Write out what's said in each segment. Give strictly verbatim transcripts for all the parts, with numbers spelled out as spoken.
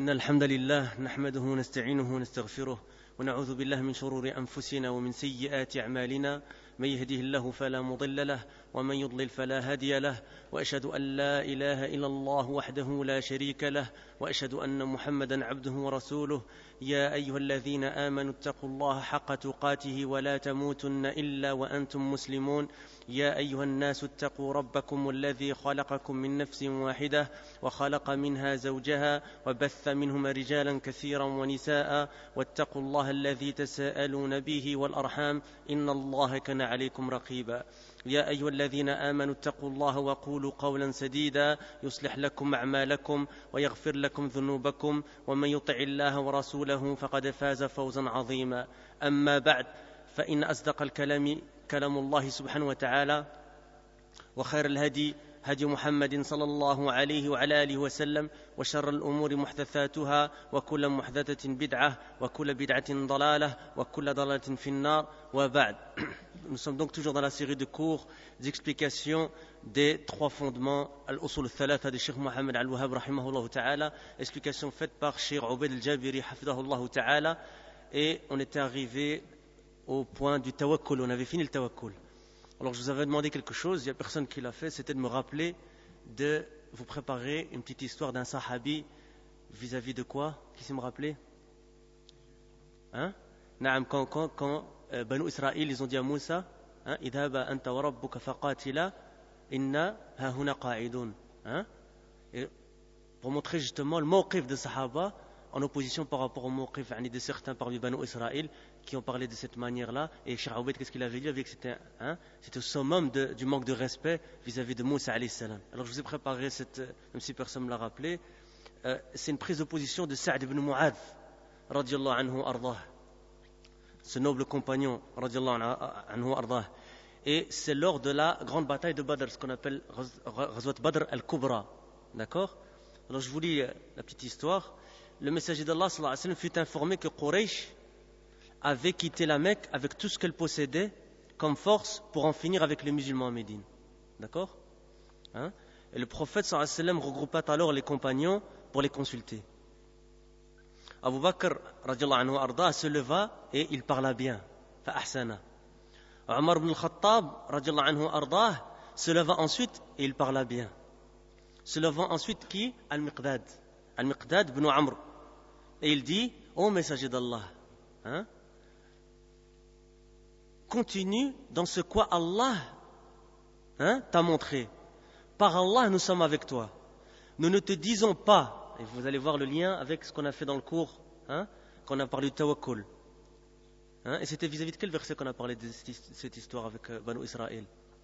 إن الحمد لله نحمده ونستعينه ونستغفره ونعوذ بالله من شرور أنفسنا ومن سيئات أعمالنا من يهده الله فلا مضل له ومن يضلل فلا هادي له وأشهد أن لا إله إلا الله وحده لا شريك له وأشهد أن محمدا عبده ورسوله يا أيها الذين آمنوا اتقوا الله حق تقاته ولا تموتن إلا وأنتم مسلمون يا أيها الناس اتقوا ربكم الذي خلقكم من نفس واحدة وخلق منها زوجها وبث منهما رجالا كثيرا ونساء واتقوا الله الذي تساءلون به والأرحام إن الله كان عليكم رقيبا يا أيها الذين آمنوا اتقوا الله وقولوا قولا سديدا يصلح لكم أعمالكم ويغفر لكم ذنوبكم ومن يطع الله ورسوله فقد فاز فوزا عظيما أما بعد فإن أصدق الكلام كلام الله سبحانه وتعالى وخير الهدي هدي محمد صلى الله عليه وعلى آله وسلم وشر الأمور محدثاتها وكل محدثة بدعة وكل بدعة ضلالة وكل ضلالة في النار وبعد. Nous sommes donc toujours dans la série de cours d'explication des trois fondements al-usul al-thalatha de Cheikh Mohammed al-Wahhab rahimahullah ta'ala, explication faite par Cheikh Ubaid al-Jabiri hafidahullah ta'ala, et on était arrivé au point du tawakkul, on avait fini le tawakkul. Alors je vous avais demandé quelque chose, il n'y a personne qui l'a fait, c'était de me rappeler de vous préparer une petite histoire d'un sahabi vis-à-vis de quoi? Qui sait me rappeler? Hein? Naam, quand, quand, quand euh, Banu Israël, ils ont dit à Moussa, hein, idhaba anta wa rabbuka faqatila inna hahuna qa'idun. Hein? Et pour montrer justement le mawqif de Sahaba en opposition par rapport au mawqif de certains parmi Banu Israël qui ont parlé de cette manière-là. Et Cheikh Ubaid, qu'est-ce qu'il avait dit? Avec c'était, hein, c'était au summum de, du manque de respect vis-à-vis de Moussa alayhi salam. Alors je vous ai préparé cette, même si personne ne me l'a rappelé, euh, c'est une prise de position de Sa'd ibn Mu'adh radiyallahu anhu ardah, ce noble compagnon radiyallahu anhu ardah. Et c'est lors de la grande bataille de Badr, ce qu'on appelle Ghazwat Badr al-Kubra. D'accord? Alors je vous lis la petite histoire. Le messager d'Allah sallallahu alayhi wa sallam fut informé que Quraysh avait quitté la Mecque avec tout ce qu'elle possédait comme force pour en finir avec les musulmans en Médine. D'accord? Hein? Et le prophète sallallahu alayhi wa sallam regroupa alors les compagnons pour les consulter. Abu Bakr radiallahu anhu arda se leva et il parla bien. Fa'ahsana. Omar ibn al-Khattab radiallahu anhu arda se leva ensuite et il parla bien. Se levant ensuite qui? Al-Miqdad. Al-Miqdad ibn Amr. Et il dit, ô messager d'Allah, hein, continue dans ce quoi Allah hein, t'a montré. Par Allah, nous sommes avec toi. Nous ne te disons pas, et vous allez voir le lien avec ce qu'on a fait dans le cours, hein, qu'on a parlé du tawakkul. Hein, et c'était vis-à-vis de quel verset qu'on a parlé de cette histoire avec euh, Banu Israël?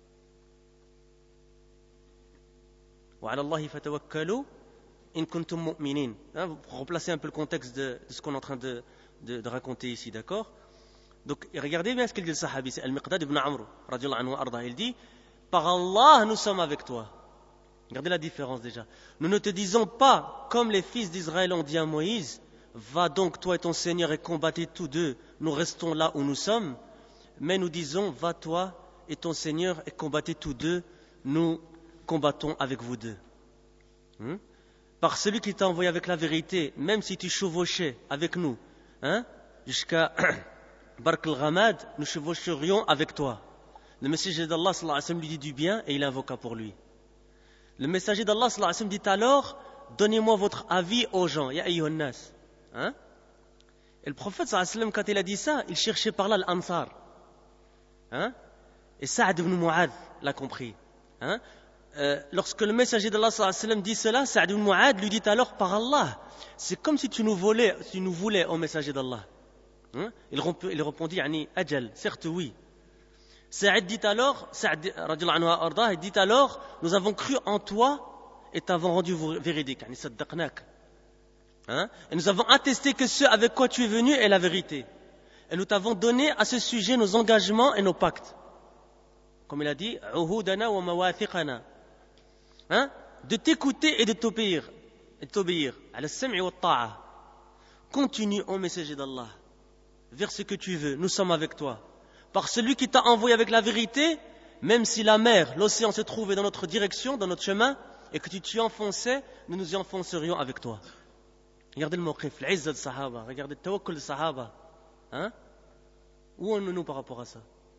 Wa 'ala Allahi fatawakkalu in kuntum mu'minin. Pour remplacer un peu le contexte de, de ce qu'on est en train de, de, de raconter ici, d'accord? Donc regardez bien ce qu'il dit le sahabi, c'est Al-Miqdad ibn Amr radiyallahu anhu arda. Il dit, par Allah nous sommes avec toi. Regardez la différence déjà. Nous ne te disons pas comme les fils d'Israël ont dit à Moïse, va donc toi et ton Seigneur et combattez tous deux, nous restons là où nous sommes. Mais nous disons, va toi et ton Seigneur et combattez tous deux, nous combattons avec vous deux. Hmm? Par celui qui t'a envoyé avec la vérité, même si tu chevauchais avec nous, hein, jusqu'à Bark al-Ghamad, nous chevaucherions avec toi. Le messager d'Allah sallallahu alayhi wa sallam lui dit du bien et il invoqua pour lui. Le messager d'Allah sallallahu alayhi wa sallam dit alors, donnez-moi votre avis aux gens, ya ayyuhan nas. Hein? Et le prophète sallallahu alayhi wa sallam, quand il a dit ça, il cherchait par là l'Ansar. Hein? Et Sa'd ibn Mu'adh l'a compris. Hein? Euh, lorsque le messager d'Allah sallallahu alayhi wa sallam dit cela, Sa'd ibn Mu'adh lui dit alors par Allah, c'est comme si tu nous volais, tu nous voulais au messager d'Allah. Hein? Il, il répondit yani ajal, certes oui. Sa'd dit alors, Sa'd radiyallahu anhu arda, il dit alors, nous avons cru en toi et t'avons rendu véridique, yani saddaqnak. Hein? Et nous avons attesté que ce avec quoi tu es venu est la vérité. Et nous t'avons donné à ce sujet nos engagements et nos pactes. Comme il a dit, uhudana wa mawathiqana. Hein? De t'écouter et de t'obéir, et de t'obéir, ala sam'i wa ta'a. Continue, ô messager d'Allah, vers ce que tu veux, nous sommes avec toi. Par celui qui t'a envoyé avec la vérité, même si la mer, l'océan se trouvait dans notre direction, dans notre chemin, et que tu t'y enfonçais, nous nous y enfoncerions avec toi. Regardez le mawqif, l'izza de Sahaba, regardez le tawakkul de Sahaba. Hein? Où en nous par rapport à ça?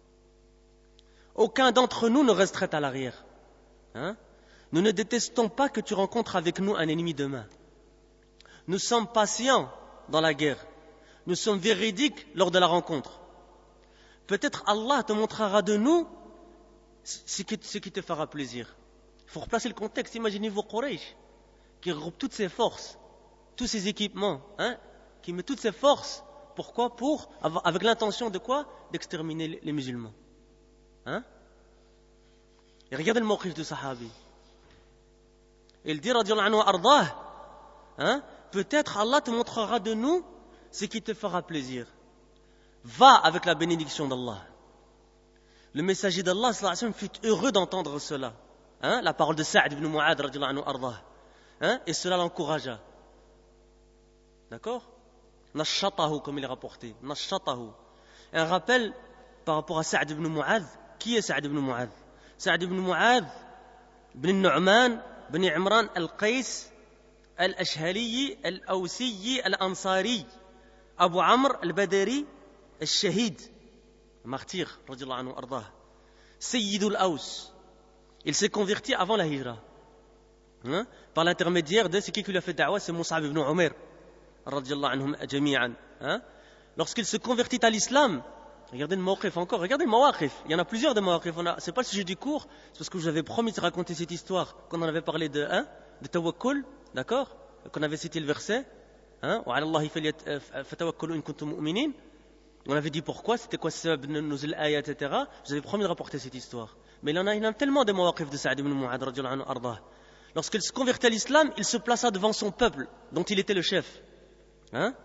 Aucun d'entre nous ne resterait à l'arrière. Hein? Nous ne détestons pas que tu rencontres avec nous un ennemi demain. Nous sommes patients dans la guerre. Nous sommes véridiques lors de la rencontre. Peut-être Allah te montrera de nous ce qui, ce qui te fera plaisir. Il faut replacer le contexte. Imaginez-vous Quraysh, qui regroupe toutes ses forces, tous ses équipements, hein, qui met toutes ses forces. Pourquoi? Pour, avec l'intention de quoi? D'exterminer les, les musulmans. Hein? Et regardez le mawqif du sahabi. Il dit, radiyallahu anhu ardah, hein, peut-être Allah te montrera de nous ce qui te fera plaisir. Va avec la bénédiction d'Allah. Le messager d'Allah sallallahu alayhi wa sallam fut heureux d'entendre cela. Hein, la parole de Sa'd ibn Mu'adh radiyallahu anhu ardah. Hein, et cela l'encouragea. D'accord? Nashatahu, comme il est rapporté. Nashatahu. Un rappel par rapport à Sa'd ibn Mu'adh. Qui est Sa'd ibn Mu'adh? Sa'd ibn Mu'adh ibn Nu'man ibn Imran al-Qays al-Ashhali al-Awsi al-Ansari Abu Amr al-Badari al-Shahid martyr radiyallahu anhu ardah. Sayyid al-Aws. Il s'est converti avant la hijra. Hein? Par l'intermédiaire de ce qui lui a fait da'wa, c'est Mus'ab ibn Umair radiyallahu anhum jami'an. Hein? Lorsqu'il se convertit à l'islam, regardez le mawqif encore, regardez le mawaqif. Il y en a plusieurs de mawaqif. Ce n'est pas le sujet du cours, c'est parce que je vous avais promis de raconter cette histoire quand on avait parlé de, hein, de tawakkul, d'accord? Qu'on avait cité le verset. Hein? Wa 'ala Allahi fatawakkalu in kuntum mu'minin. On avait dit pourquoi, c'était quoi sabab nuzul ayat, et cetera. Je vous avais promis de rapporter cette histoire. Mais il y en a, il y en a tellement de mawaqif de Sa'd ibn Mu'adh radiyallahu anhu ardah. Lorsqu'il se convertit à l'islam, il se plaça devant son peuple, dont il était le chef. Hein?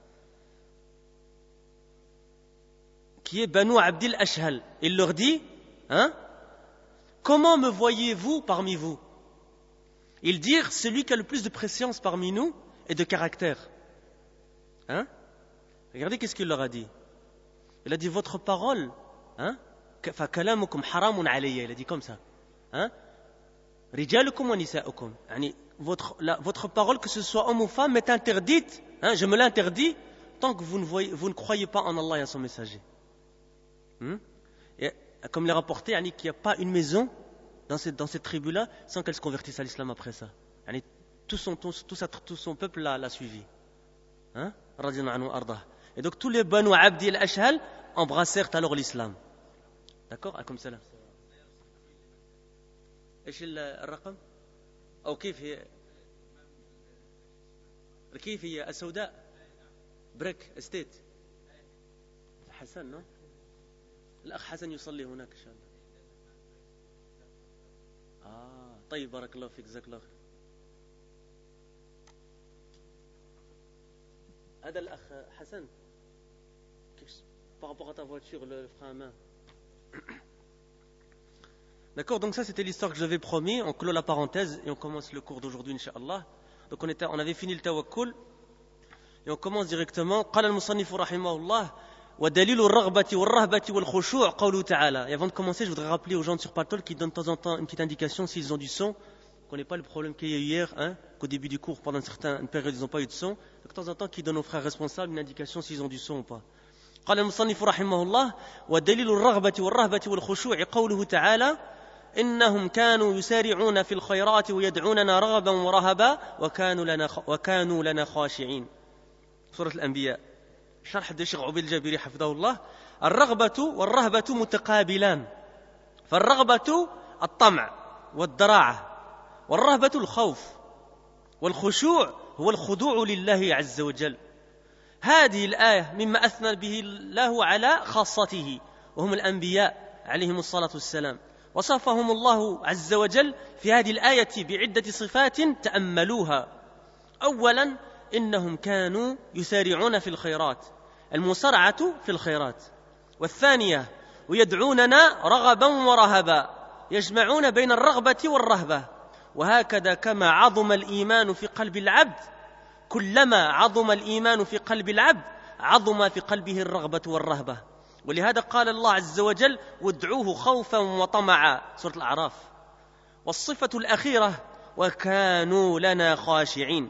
Qui est Banu Abdil Ashhal. Il leur dit, hein? Comment me voyez-vous parmi vous? Ils dirent, celui qui a le plus de préscience parmi nous et de caractère. Hein? Regardez qu'est-ce qu'il leur a dit. Il a dit, votre parole, hein? فَكَلَامُكُمْ حَرَامٌ عَلَيَّ. Il a dit comme ça. Hein? رِجَالُكُمْ وَنِسَاؤُكُمْ. Yani, votre, la, votre parole, que ce soit homme ou femme, est interdite. Hein? Je me l'interdis tant que vous ne, voyez, vous ne croyez pas en Allah et en son messager. Hmm? Et, comme il est rapporté, yani, qu'il n'y a pas une maison dans cette, dans cette tribu-là sans qu'elle se convertisse à l'islam après ça. Yani, tout, son, tout, tout, sa, tout son peuple l'a, l'a suivi. Hein? Radiyallahu anhu ardah. Et donc tous les Banu Abdi al-Ashhal embrassèrent alors l'islam. D'accord? Ah, comme ça là. ايش الرقم؟ او كيف هي؟ كيف هي السوداء؟ بريك استيت. حسن نو؟ الاخ حسن يصلي هناك ان شاء الله. اه طيب بارك الله فيك جزاك الله خير. هذا الاخ حسن par rapport à ta voiture, le frein à main. D'accord, donc ça c'était l'histoire que je l'avais promis. On clôt la parenthèse et on commence le cours d'aujourd'hui, Inch'Allah. Donc on, était, on avait fini le tawakkul et on commence directement. قال المصنف رحمه الله ودليل الرغبة والرهبة والخشوع قوله تعالى. Et avant de commencer, je voudrais rappeler aux gens de sur Patol qui donnent de temps en temps une petite indication s'ils ont du son. Qu'on n'ait pas le problème qu'il y a eu hier, hein, qu'au début du cours, pendant une certaine période, ils n'ont pas eu de son. Donc, de temps en temps, qu'ils donnent aux frères responsables une indication s'ils ont du son ou pas. قال المصنف رحمه الله ودليل الرغبة والرهبة والخشوع قوله تعالى إنهم كانوا يسارعون في الخيرات ويدعوننا رغبا ورهبا وكانوا لنا وكانوا لنا خاشعين. سورة الأنبياء. شرح الشيخ عبيد الجابري حفظه الله. الرغبة والرهبة متقابلان. فالرغبة الطمع والدراعة والرهبة الخوف والخشوع هو الخضوع لله عز وجل. هذه الآية مما أثنى به الله على خاصته وهم الأنبياء عليهم الصلاة والسلام. وصفهم الله عز وجل في هذه الآية بعدة صفات تأملوها. أولا إنهم كانوا يسارعون في الخيرات، المسارعة في الخيرات. والثانية ويدعوننا رغبا ورهبا، يجمعون بين الرغبة والرهبة. وهكذا كما عظم الإيمان في قلب العبد كلما عظم الإيمان في قلب العبد عظم في قلبه الرغبة والرهبة. ولهذا قال الله عز وجل وادعوه خوفا وطمعا سورة الأعراف. والصفة الأخيرة وكانوا لنا خاشعين.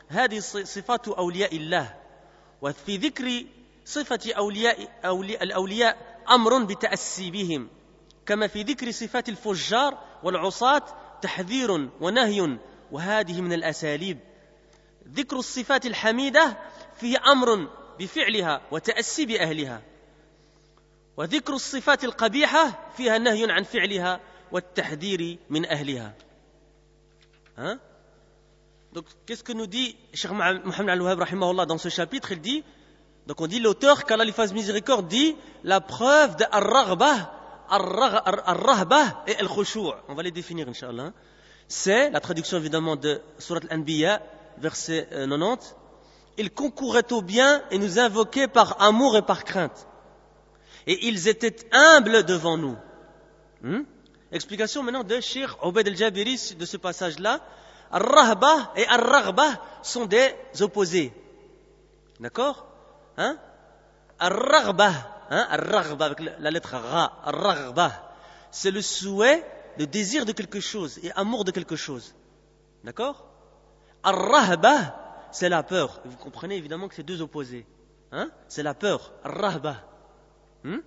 هذه صفات أولياء الله. وفي ذكر صفة أولياء, أولياء الأولياء أمر بتأسي بهم، كما في ذكر صفات الفجار والعصاة تحذير ونهي، وهذه من الأساليب. ذكر الصفات الحميدة فيه أمر بفعلها وتأسي بأهلها، وذكر الصفات القبيحة فيها نهي عن فعلها والتحذير من أهلها. Hein? Donc, qu'est-ce que nous dit Cheikh Mohammed Al-Wahhab rahimahullah dans ce chapitre? Il dit, donc on dit l'auteur, qu'Allah lui fasse miséricorde, dit la preuve de ar-raghbah, ar-rahbah et al-khushu'. On va les définir, Inch'Allah. C'est la traduction évidemment de Surat Al-Anbiya, verset quatre-vingt-dix. Ils concouraient au bien et nous invoquaient par amour et par crainte. Et ils étaient humbles devant nous. Hmm? Explication maintenant de Cheikh Ubayd al-Jabiri de ce passage-là. Ar-rahbah et ar-raghbah sont des opposés. D'accord? Hein? Ar-raghbah, hein? Ar-raghbah avec la lettre Ra, ar-raghbah, c'est le souhait, le désir de quelque chose et amour de quelque chose. D'accord? Ar-rahbah, c'est la peur. Vous comprenez évidemment que c'est deux opposés. Hein? C'est la peur. Ar-rahbah. Hmm?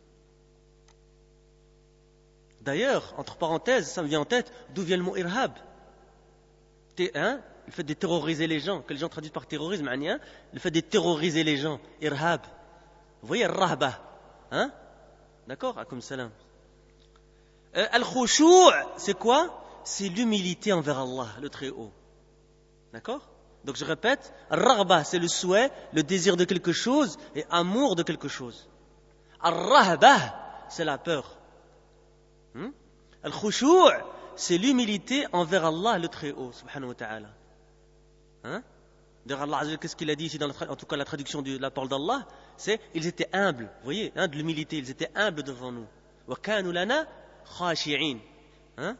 D'ailleurs, entre parenthèses, ça me vient en tête, d'où vient le mot irhab? Hein? Le fait de terroriser les gens, que les gens traduisent par terrorisme, hein? Le fait de terroriser les gens, irhab. Vous voyez, rahba. Hein? D'accord? Akum salam. Euh, Al-khushu', c'est quoi? C'est l'humilité envers Allah, le Très-Haut. D'accord? Donc je répète, ar-raghba, c'est le souhait, le désir de quelque chose et amour de quelque chose. Ar-rahbah, c'est la peur. Hmm? Al-khushu', c'est l'humilité envers Allah le Très-Haut, subhanahu wa ta'ala. Hein? D'ailleurs, Allah Azza wa Jalla, qu'est-ce qu'il a dit ici, dans la, en tout cas la traduction de la parole d'Allah, c'est ils étaient humbles. Vous voyez, hein, de l'humilité, ils étaient humbles devant nous. Wa kanu lana khashi'in. Hein?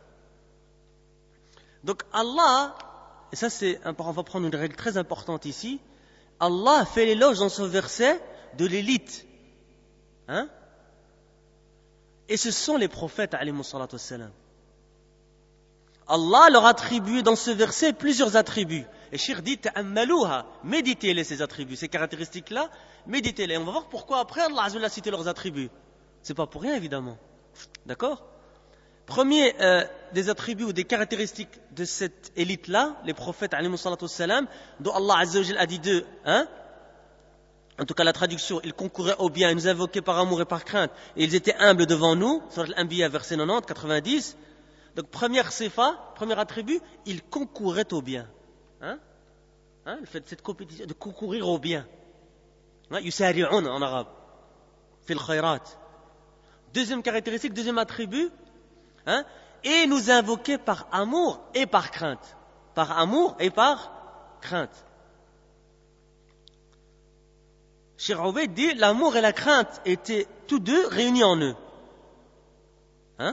Donc Allah, et ça c'est, on va prendre une règle très importante ici, Allah fait l'éloge dans ce verset de l'élite. Hein? Et ce sont les prophètes, alayhimu salatu wassalam. Allah leur attribue dans ce verset plusieurs attributs. Et Cheikh dit, ta'ammalouha, méditez-les ces attributs, ces caractéristiques-là, méditez-les. On va voir pourquoi après Allah Azza wa Jalla a cité leurs attributs. C'est pas pour rien évidemment. D'accord? Premier euh, des attributs ou des caractéristiques de cette élite-là, les prophètes, alayhimu salatu wassalam, dont Allah Azza wa Jalla a dit d'eux, hein? En tout cas, la traduction, ils concouraient au bien, ils nous invoquaient par amour et par crainte, et ils étaient humbles devant nous, sur l'Anbiya, verset quatre-vingt-dix, quatre-vingt-dix. Donc, première sifa, premier attribut, ils concouraient au bien. Hein? Hein? Le fait de cette compétition, de concourir au bien. Hein? Yusari'un en arabe. Fil khayrat. Deuxième caractéristique, deuxième attribut, hein? Et nous invoquaient par amour et par crainte. Par amour et par crainte. Cheikh Ubayd dit, l'amour et la crainte étaient tous deux réunis en eux. Hein?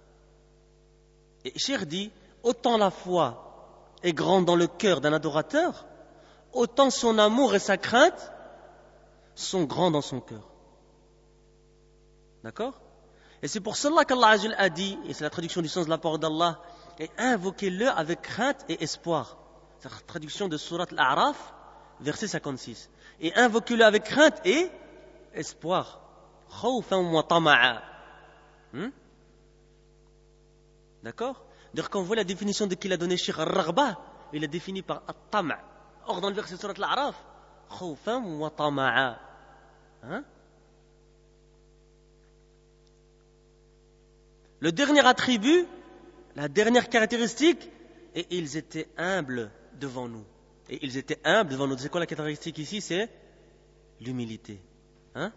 Et Cheikh dit, autant la foi est grande dans le cœur d'un adorateur, autant son amour et sa crainte sont grands dans son cœur. D'accord? Et c'est pour cela qu'Allah Azza wa Jalla a dit, et c'est la traduction du sens de la parole d'Allah, et invoquez-le avec crainte et espoir. C'est la traduction de Surat Al-A'raf, verset cinquante-six. Et invoquez-le avec crainte et espoir. Khawfan wa tama'a. Hmm? D'accord? D'ailleurs, quand on voit la définition de qu'il a donné Cheikh Ar-Raghba, il est défini par At-Tama'. Or, dans le verset Surat Al-A'raf, Khawfan wa tama'a. Hein? Le dernier attribut, la dernière caractéristique, et ils étaient humbles devant nous. Et ils étaient humbles devant nous. C'est quoi la caractéristique ici? C'est l'humilité. Hein?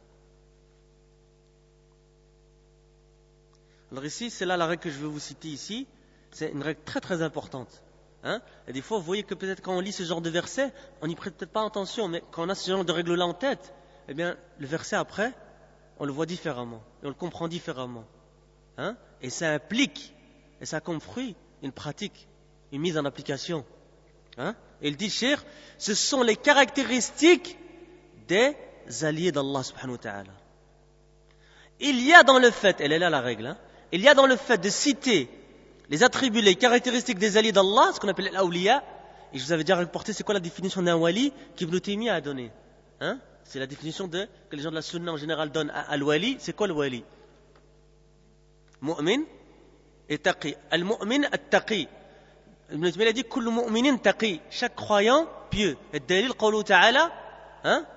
Alors ici, c'est là la règle que je vais vous citer ici. C'est une règle très très importante. Hein? Et des fois, vous voyez que peut-être quand on lit ce genre de verset, on n'y prête peut-être pas attention, mais quand on a ce genre de règle-là en tête, eh bien, le verset après, on le voit différemment. Et on le comprend différemment. Hein? Et ça implique, et ça a comme fruit, une pratique, une mise en application. Hein? Et il dit, Cheikh, ce sont les caractéristiques des alliés d'Allah subhanahu wa ta'ala. Il y a dans le fait, elle est là la règle, hein, il y a dans le fait de citer les attributs, les caractéristiques des alliés d'Allah, ce qu'on appelle l'awliya, et je vous avais déjà reporté c'est quoi la définition d'un wali qu'Ibn Taymiyyah a donné. Hein? C'est la définition de, que les gens de la sunna en général donnent à al-wali. C'est quoi le wali? Mu'min et taqi. Al-mu'min at-taqi. Ibn Taymiyyah a dit kullu mu'minin taqi. Chaque croyant pieux. Et dalil qawlu ta'ala, hein?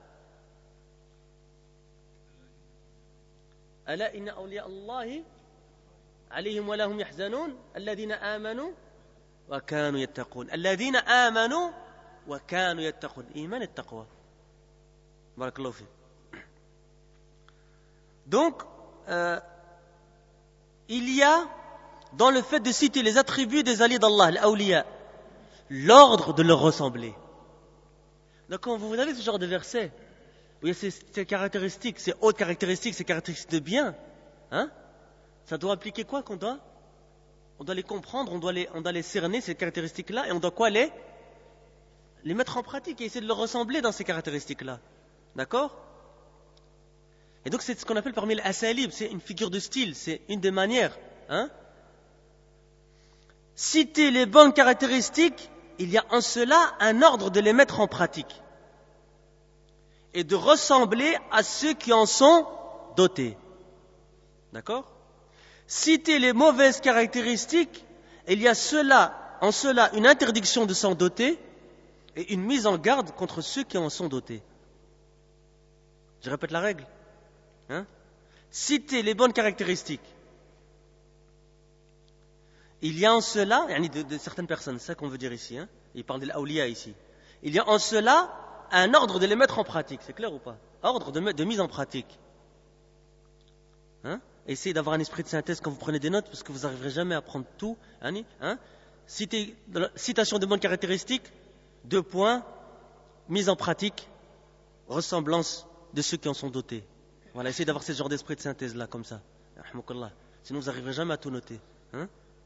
Ala inna awliya Allahi alayhim wa lahum yahzanun alladhina amanu wa kanu yattaqun. Alladhina amanu wa kanu yattaqun. Iman et taqwa. Barakallahu fi. Donc, euh, il y a dans le fait de citer les attributs des alliés d'Allah, l'awliya, l'ordre de leur ressembler. Donc quand vous avez ce genre de verset, où il y a ces, ces caractéristiques, ces hautes caractéristiques, ces caractéristiques de bien, hein, ça doit impliquer quoi qu'on doit On doit les comprendre, on doit les, on doit les cerner, ces caractéristiques-là, et on doit quoi les Les mettre en pratique et essayer de leur ressembler dans ces caractéristiques-là. D'accord? Et donc c'est ce qu'on appelle parmi les asalib, c'est une figure de style, c'est une des manières. Hein? Citer les bonnes caractéristiques, il y a en cela un ordre de les mettre en pratique et de ressembler à ceux qui en sont dotés. D'accord? Citer les mauvaises caractéristiques, il y a cela, en cela une interdiction de s'en doter et une mise en garde contre ceux qui en sont dotés. Je répète la règle. Hein? Citer les bonnes caractéristiques. Il y a en cela, de, de certaines personnes, c'est ça qu'on veut dire ici, hein? Il parle de l'awliya ici. Il y a en cela un ordre de les mettre en pratique, c'est clair ou pas? Ordre de, de mise en pratique. Hein? Essayez d'avoir un esprit de synthèse quand vous prenez des notes, parce que vous n'arriverez jamais à prendre tout. Hein? Hein? Citer, citation de bonnes caractéristiques, deux points, mise en pratique, ressemblance de ceux qui en sont dotés. Voilà, essayez d'avoir ce genre d'esprit de synthèse là, comme ça. Sinon vous n'arriverez jamais à tout noter. Hein?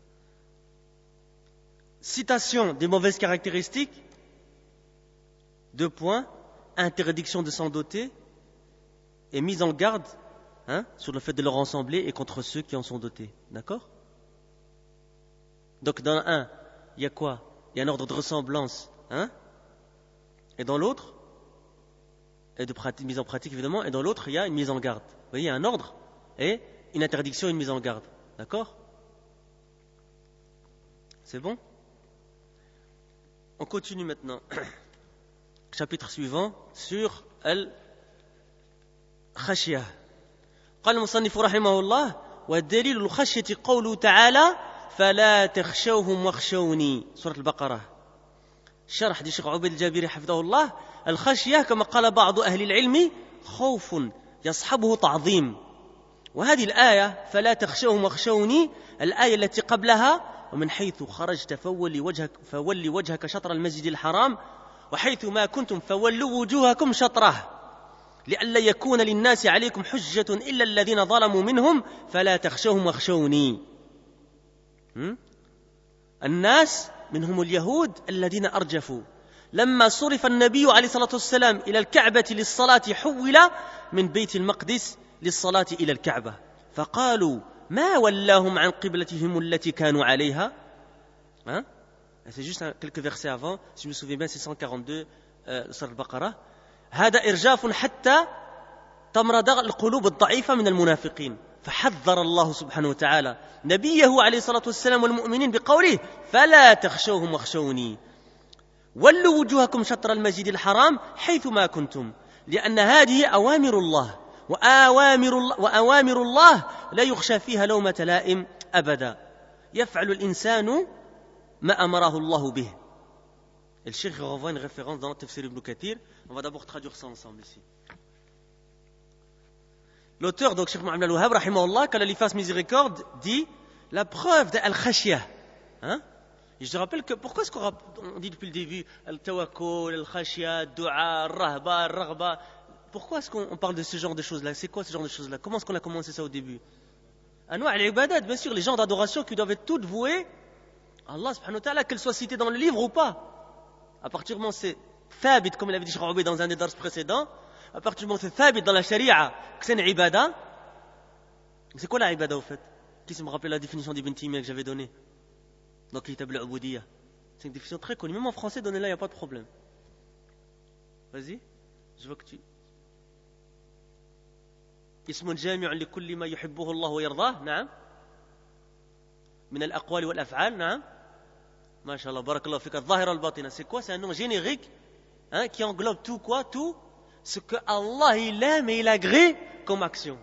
Citation des mauvaises caractéristiques, deux points, interdiction de s'en doter et mise en garde, hein, sur le fait de leur ressembler et contre ceux qui en sont dotés. D'accord? Donc dans un, il y a quoi? Il y a un ordre de ressemblance, hein? Et dans l'autre, et de pratique, mise en pratique évidemment, et dans l'autre il y a une mise en garde. Vous voyez, il y a un ordre et une interdiction et une mise en garde. D'accord? C'est bon? On continue maintenant. Chapitre suivant sur Al-Khashiyah. قال المصنف رحمه الله والدليل الخشية قوله تعالى فلا تخشوهم واخشوني سورة البقرة. شرح دي الشيخ عبيد الجابري حفظه الله الخشية كما قال بعض أهل العلم خوف يصحبه تعظيم. وهذه الآية فلا تخشوهم واخشوني الآية التي قبلها ومن حيث خرجت فولي وجهك فولي وجهك شطر المسجد الحرام وحيث ما كنتم فولوا وجوهكم شطره لئلا يكون للناس عليكم حجة إلا الذين ظلموا منهم فلا تخشوهم واخشوني. الناس منهم اليهود الذين أرجفوا لما صرف النبي عليه الصلاة والسلام إلى الكعبة للصلاة حول من بيت المقدس للصلاة إلى الكعبة فقالوا ما ولاهم عن قبلتهم التي كانوا عليها. Hein? C'est juste un, quelques versets avant, si je me souviens bien, c'est cent quarante-deux euh, sur Al-Baqarah. هذا إرجاف حتى تمرض القلوب الضعيفة من المنافقين فحذر الله سبحانه وتعالى نبيه عليه الصلاة والسلام والمؤمنين بقوله فلا تخشوهم واخشوني ولوا وجوهكم شطر المسجد الحرام حيث ما كنتم لأن هذه أوامر الله وأوامر الله, وأوامر الله لا يخشى فيها لومة لائم أبدا يفعل الإنسان ما أمره الله به. Et le cheikh renvoie une référence dans le Tafsir Ibn Kathir. On va d'abord traduire ça ensemble ici. L'auteur, donc Cheikh Mohamed Al-Wahhab, rahimahullah, qu'Allah lui fasse miséricorde, dit la preuve de Al-Khashiyah. Hein? Et je te rappelle que pourquoi est-ce qu'on dit depuis le début Al-Tawakkul, Al-Khashiyah, Al-Du'a, Al-Rahba, Al-Raghba? Pourquoi est-ce qu'on parle de ce genre de choses-là? C'est quoi ce genre de choses-là? Comment est-ce qu'on a commencé ça au début? Anwa' al-ibadat, bien sûr, les genres d'adoration qui doivent être toutes vouées à Allah subhanahu wa ta'ala, qu'elles soient citées dans le livre ou pas. À partir du moment où c'est thabit, comme il avait dit Cheikh Raoubé dans un des dars précédents, à partir du moment où c'est thabit dans la sharia, que c'est une ibada, c'est quoi la ibada au fait? Qui se me rappelle la définition d'Ibn Taymiyyah que j'avais donnée dans le Kitab al-Ubudiyya? C'est une définition très connue. Même en français, donnez-la, il n'y a pas de problème. Vas-y, je vois que tu... اسم جامع لكل ما يحبه الله ويرضاه نعم من الأقوال والأفعال نعم ما شاء الله بارك الله فيك الظاهرة الباطنة c'est quoi c'est un nom générique hein, qui englobe tout quoi tout ce que Allah il aime et il agrée comme action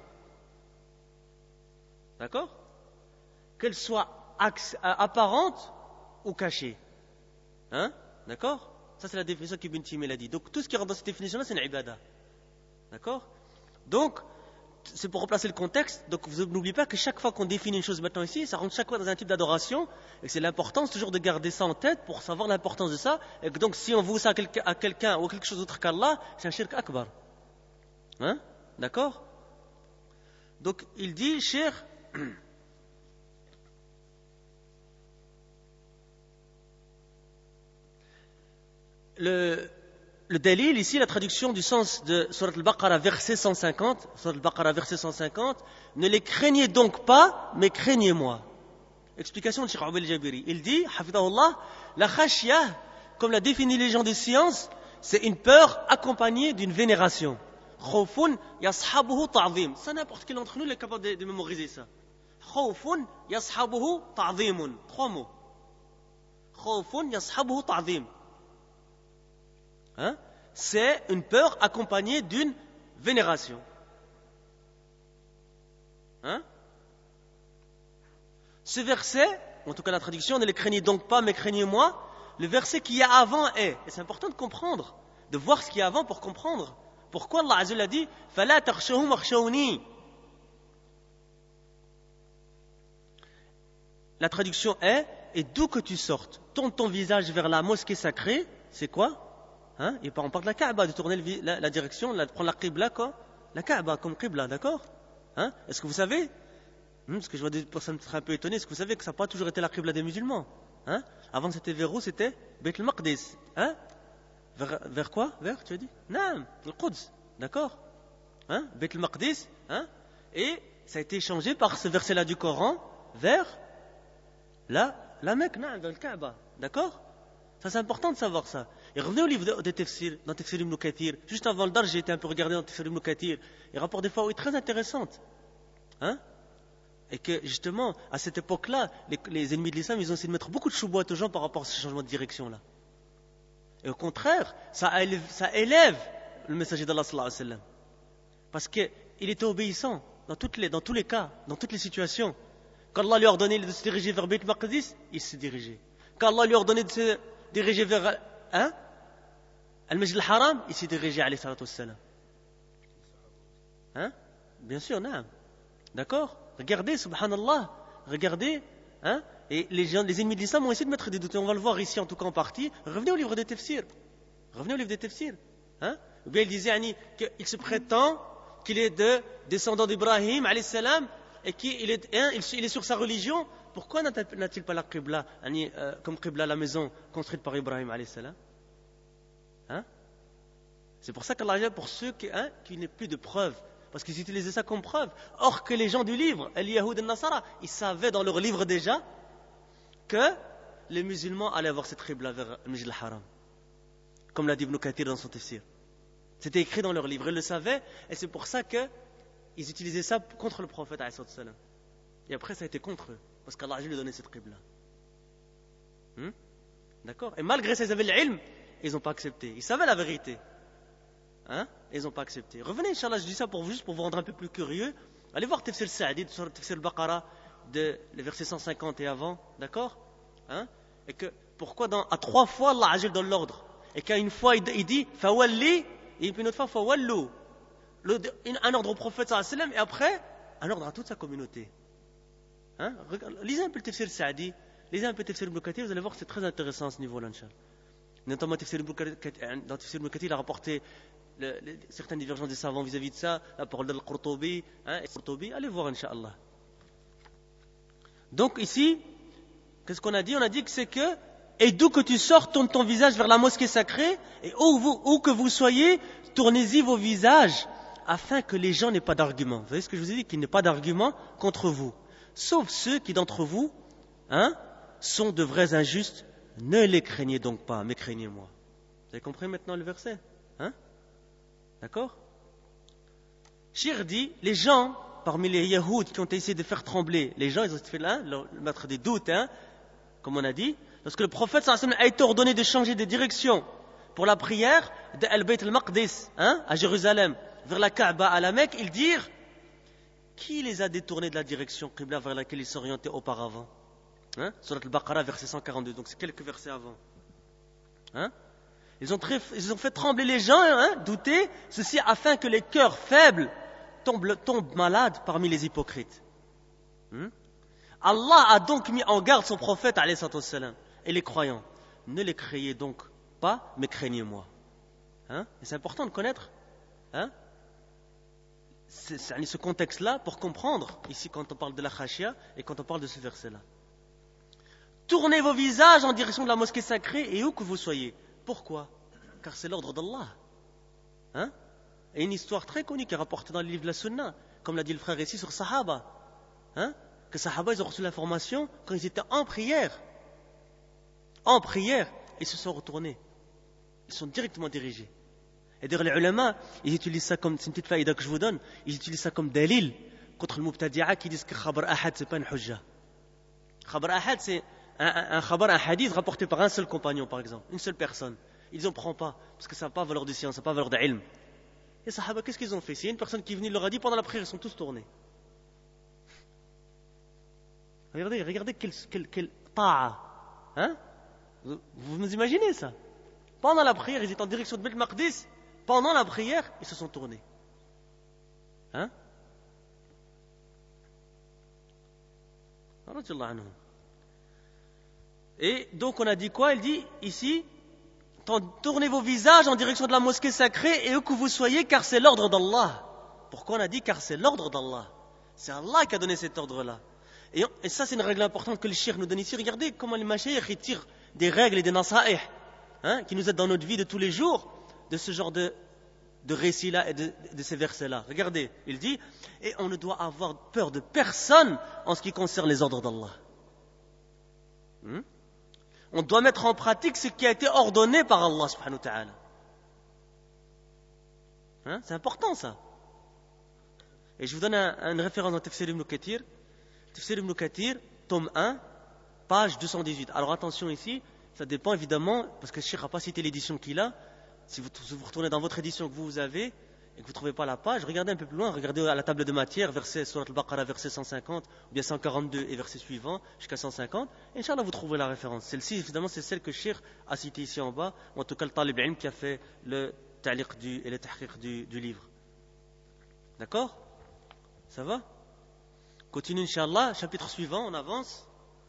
d'accord qu'elle soit apparente ou cachée hein d'accord ça c'est la définition qu'Ibn Taymiyyah a dit donc tout ce qui rentre dans cette définition là c'est une ibada d'accord donc c'est pour remplacer le contexte. Donc vous n'oubliez pas que chaque fois qu'on définit une chose maintenant ici, ça rentre chaque fois dans un type d'adoration. Et c'est l'importance toujours de garder ça en tête pour savoir l'importance de ça. Et que donc si on voue ça à quelqu'un ou à quelque chose d'autre qu'Allah, c'est un shirk akbar. Hein? D'accord? Donc il dit, shirk, le... Le dalil, ici, la traduction du sens de Surat al-Baqarah, verset cent cinquante, Surat al-Baqarah, verset cent cinquante, ne les craignez donc pas, mais craignez-moi. Explication de Cheikh Abdel Jabiri. Il dit, hafidahullah, la khashiyah, comme l'a défini les gens des sciences, c'est une peur accompagnée d'une vénération. Khawfun yashabuhu ta'zim. Ça, n'importe quel d'entre nous est capable de, de mémoriser ça. Khawfun yashabuhu ta'zimun. Trois mots. Khawfun yashabuhu ta'zim. Hein? C'est une peur accompagnée d'une vénération. Hein? Ce verset, en tout cas la traduction, ne les craignez donc pas, mais craignez-moi. Le verset qui y a avant est, et c'est important de comprendre, de voir ce qu'il y a avant pour comprendre. Pourquoi Allah Azza wa Jalla a dit فَلَا تَخْشَوْهُمْ وَخْشَوْنِي. La traduction est, et d'où que tu sortes, tourne ton visage vers la mosquée sacrée, c'est quoi? Hein? Et on parle de la Kaaba, de tourner le, la, la direction, de prendre la Qibla, quoi. La Kaaba comme Qibla, d'accord? Hein? Est-ce que vous savez, hum, parce que je vois des personnes être un peu étonnées, est-ce que vous savez que ça n'a pas toujours été la Qibla des musulmans? Hein? Avant c'était vers où? C'était Beit al-Maqdis. Hein? Vers, vers quoi? Vers, tu as dit? Non, le Quds, d'accord? Hein? Beit al-Maqdis, hein? Et ça a été changé par ce verset-là du Coran vers la, la Mecque, non, vers le Kaaba, d'accord? Ça, c'est important de savoir ça. Et revenez au livre de, de Tafsir, dans Tafsir Ibn Kathir. Juste avant le Dar, j'ai été un peu regardé dans Tafsir Ibn Kathir. Il rapporte des fois très intéressantes. Hein? Et que, justement, à cette époque-là, les, les ennemis de l'islam, ils ont essayé de mettre beaucoup de chouboîtes aux gens par rapport à ce changement de direction-là. Et au contraire, ça élève, ça élève le messager d'Allah sallallahu alayhi wa sallam. Parce qu'il était obéissant dans, toutes les, dans tous les cas, dans toutes les situations. Quand Allah lui a ordonné de se diriger vers Beit Maqdis, il s'est dirigé. Quand Allah lui a ordonné de se dirigé vers hein, Al-Masjid al-Haram, il s'est dirigé alayhi salatu wassalam. Hein? Bien sûr, non. D'accord? Regardez, subhanallah, regardez, hein? Et les gens, les ennemis de l'islam ont essayé de mettre des doutes. On va le voir ici en tout cas en partie. Revenez au livre des Tafsir. Revenez au livre des Tafsir. Hein? Ou bien il disait Annie, qu'il se prétend qu'il est de descendant d'Ibrahim alayhi salam et qu'il est, hein, il est sur sa religion. Pourquoi n'a-t-il pas la Qibla, euh, comme Qibla la maison construite par Ibrahim alayhi salam? Hein? C'est pour ça qu'Allah a dit pour ceux qui, hein, qui n'aient plus de preuves, parce qu'ils utilisaient ça comme preuve. Or que les gens du livre, Al-Yahoud et Nasara, ils savaient dans leur livre déjà que les musulmans allaient avoir cette Qibla vers le Masjid al-Haram, comme l'a dit Ibn Kathir dans son tafsir. C'était écrit dans leur livre, ils le savaient, et c'est pour ça qu'ils utilisaient ça contre le prophète alayhi salam. Et après ça a été contre eux. Parce qu'Allah lui a donné cette qibla. Hmm? D'accord? Et malgré ça, ils avaient l'ilm, ils n'ont pas accepté. Ils savaient la vérité. Hein? Et ils n'ont pas accepté. Revenez, Inch'Allah, je dis ça pour vous, juste pour vous rendre un peu plus curieux. Allez voir Tafsir Sa'di, Tafsir al-Baqarah, de, les versets cent cinquante et avant. D'accord? Hein? Et que, pourquoi dans, à trois fois, Allah agit dans l'ordre. Et qu'à une fois, il, il dit, Fawalli, et une autre fois, Fawallu. Le, un ordre au prophète, sallallahu alayhi wa sallam, et après, un ordre à toute sa communauté. Hein? Lisez un peu le Tafsir Sa'di, lisez un peu le Tafsir Ibn Kathir, vous allez voir que c'est très intéressant à ce niveau-là, Inch'Allah. Notamment, Tafsir Ibn Kathir, dans Tafsir Ibn Kathir, il a rapporté le, le, certaines divergences des savants vis-à-vis de ça, la parole de Al-Qurtubi, hein, Qurtubi, allez voir, Inch'Allah. Donc, ici, qu'est-ce qu'on a dit? On a dit que c'est que, et d'où que tu sors, tourne ton visage vers la mosquée sacrée, et où, vous, où que vous soyez, tournez-y vos visages, afin que les gens n'aient pas d'argument. Vous voyez ce que je vous ai dit? Qu'il n'y ait pas d'argument contre vous. Sauf ceux qui d'entre vous hein, sont de vrais injustes Ne les craignez donc pas, mais craignez-moi. Vous avez compris maintenant le verset? Hein? D'accord? Shir dit, les gens, parmi les Yahouds qui ont essayé de faire trembler, les gens, ils ont fait là, mettre des doutes, hein, comme on a dit, lorsque le prophète sallallahu alayhi wa sallam a été ordonné de changer de direction pour la prière de Al-Bayt al-Maqdis, hein, à Jérusalem, vers la Kaaba, à la Mecque, ils dirent, qui les a détournés de la direction Qibla vers laquelle ils s'orientaient auparavant? Hein? Surat al-Baqarah, verset cent quarante-deux, donc c'est quelques versets avant. Hein? Ils, ont très, ils ont fait trembler les gens, hein, douter, ceci afin que les cœurs faibles tombent, tombent malades parmi les hypocrites. Hein? Allah a donc mis en garde son prophète, alayhi salatu wassalam, et les croyants. Ne les craignez donc pas, mais craignez-moi. Hein? Et c'est important de connaître hein, c'est, c'est, ce contexte-là pour comprendre, ici quand on parle de la khashia et quand on parle de ce verset-là. Tournez vos visages en direction de la mosquée sacrée et où que vous soyez. Pourquoi? Car c'est l'ordre d'Allah. Hein? Et une histoire très connue qui est rapportée dans le livre de la Sunna, comme l'a dit le frère ici sur Sahaba. Hein? Que Sahaba, ils ont reçu l'information quand ils étaient en prière. En prière, ils se sont retournés. Ils sont directement dirigés. Et d'ailleurs, les ulama, ils utilisent ça comme, c'est une petite faïda que je vous donne, ils utilisent ça comme dalil contre le mubtadi'a qui disent que khabar ahad, c'est pas une hujja. Khabar ahad, c'est un, un, un khabar, un hadith rapporté par un seul compagnon, par exemple, une seule personne. Ils n'en prennent pas, parce que ça n'a pas valeur de science, ça n'a pas valeur d'ilm. Et les sahaba, qu'est-ce qu'ils ont fait? S'il y a une personne qui est venue, leur a dit pendant la prière, ils sont tous tournés. Regardez, regardez quel, quel, quel ta'a. Hein? Vous, vous imaginez ça? Pendant la prière, ils étaient en direction de Bayt al-Maqdis. Pendant la prière, ils se sont tournés. Hein? Et donc on a dit quoi? Il dit ici, tournez vos visages en direction de la mosquée sacrée et où que vous soyez, car c'est l'ordre d'Allah. Pourquoi on a dit car c'est l'ordre d'Allah? C'est Allah qui a donné cet ordre-là. Et, et ça, c'est une règle importante que le cheikh nous donne ici. Regardez comment les mashayikh ils tirent des règles et des nasa'ih, hein, qui nous aident dans notre vie de tous les jours, de ce genre de, de récits-là et de, de ces versets-là. Regardez, il dit, et on ne doit avoir peur de personne en ce qui concerne les ordres d'Allah. Hmm? On doit mettre en pratique ce qui a été ordonné par Allah subhanahu wa ta'ala. Hein? C'est important ça. Et je vous donne un, une référence dans Tafsir ibn Kathir. Tafsir ibn Kathir, tome un, page deux cent dix-huit. Alors attention ici, ça dépend évidemment, parce que le cheikh n'a pas cité l'édition qu'il a. Si vous, si vous retournez dans votre édition que vous, vous avez, et que vous ne trouvez pas la page, regardez un peu plus loin, regardez à la table de matière, verset Surat al-Baqarah, verset cent cinquante, ou bien cent quarante-deux et verset suivant, jusqu'à cent cinquante. Inch'Allah, vous trouverez la référence. Celle-ci, évidemment, c'est celle que le cheikh a citée ici en bas, ou en tout cas le talib ilm qui a fait le ta'liq du, et le tahqiq du, du livre. D'accord? Ça va? Continue, Inch'Allah, chapitre suivant, on avance.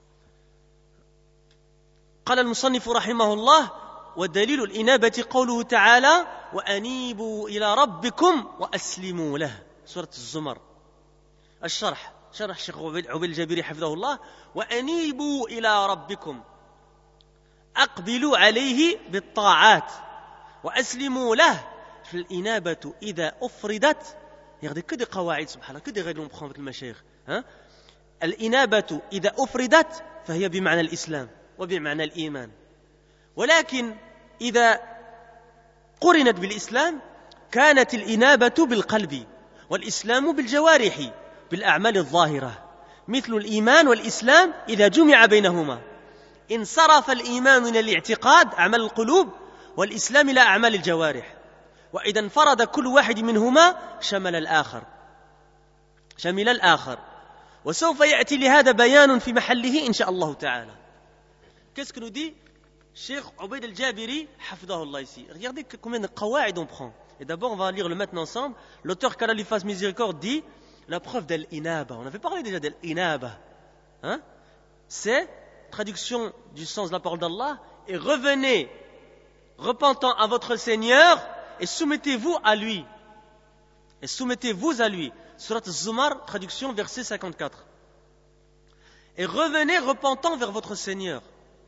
قال المصنف رحمه الله ودليل الإنابة قوله تعالى وأنيبوا إلى ربكم وأسلموا له سورة الزمر الشرح شرح الشيخ عبيد الجابري حفظه الله وأنيبوا إلى ربكم أقبلوا عليه بالطاعات وأسلموا له في الإنابة إذا أفردت regardez que des قواعد سبحان الله que des règles on prend avec le مشايخ hein? الإنابة إذا أفردت فهي بمعنى الإسلام وبمعنى الإيمان ولكن إذا قرنت بالإسلام كانت الإنابة بالقلب والإسلام بالجوارح بالأعمال الظاهرة مثل الإيمان والإسلام إذا جمع بينهما انصرف الإيمان إلى الاعتقاد أعمال القلوب والإسلام إلى أعمال الجوارح وإذا انفرد كل واحد منهما شمل الآخر شمل الآخر وسوف يأتي لهذا بيان في محله إن شاء الله تعالى. Qu'est-ce que nous dit Cheikh Ubayd al-Jabiri, hafidahullah ici? Regardez combien de qawaïd on prend. Et d'abord, on va lire le maintenant ensemble. L'auteur qu'Allah lui fasse miséricorde dit la preuve d'al-inaba. On avait parlé déjà d'al-inaba. Hein? C'est traduction du sens de la parole d'Allah. Et revenez, repentant à votre Seigneur, et soumettez-vous à lui. Et soumettez-vous à lui. Surat Az-Zumar, traduction verset cinquante-quatre. Et revenez repentant vers votre Seigneur.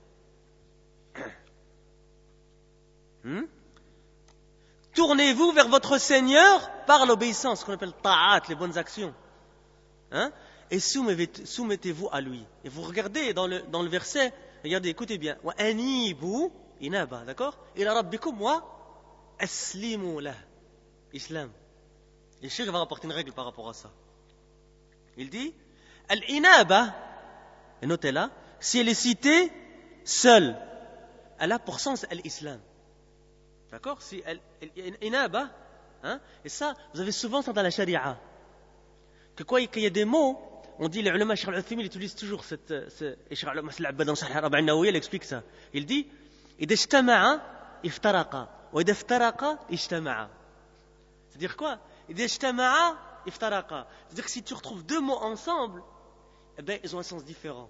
Hmm? Tournez-vous vers votre Seigneur par l'obéissance, ce qu'on appelle ta'at, les bonnes actions. Hein? Et soumettez-vous à lui. Et vous regardez dans le, dans le verset, regardez, écoutez bien. Wa anibu, inaba, d'accord? Ila rabbikum wa aslimu lah. Islam. Et le cheikh va rapporter une règle par rapport à ça. Il dit, al-inaba, et notez là, si elle est citée seule, elle a pour sens l'islam. D'accord? Si elle, inaba, hein? Et ça, vous avez souvent ça dans la charia. Que quoi, qu'il y a des mots, on dit, les ulama, Cheikh al-Uthaymin, il utilise toujours cette, ce, et Cheikh al-Abbad dans Sahih al-Arba'in an-Nawawiyya, il explique ça. Il dit, إذا اجتمع افترقا وإذا افترقا اجتمعا. C'est-à-dire quoi? إذا اجتمعا افترقا. C'est-à-dire que si tu retrouves deux mots ensemble, eh bien, ils ont un sens différent.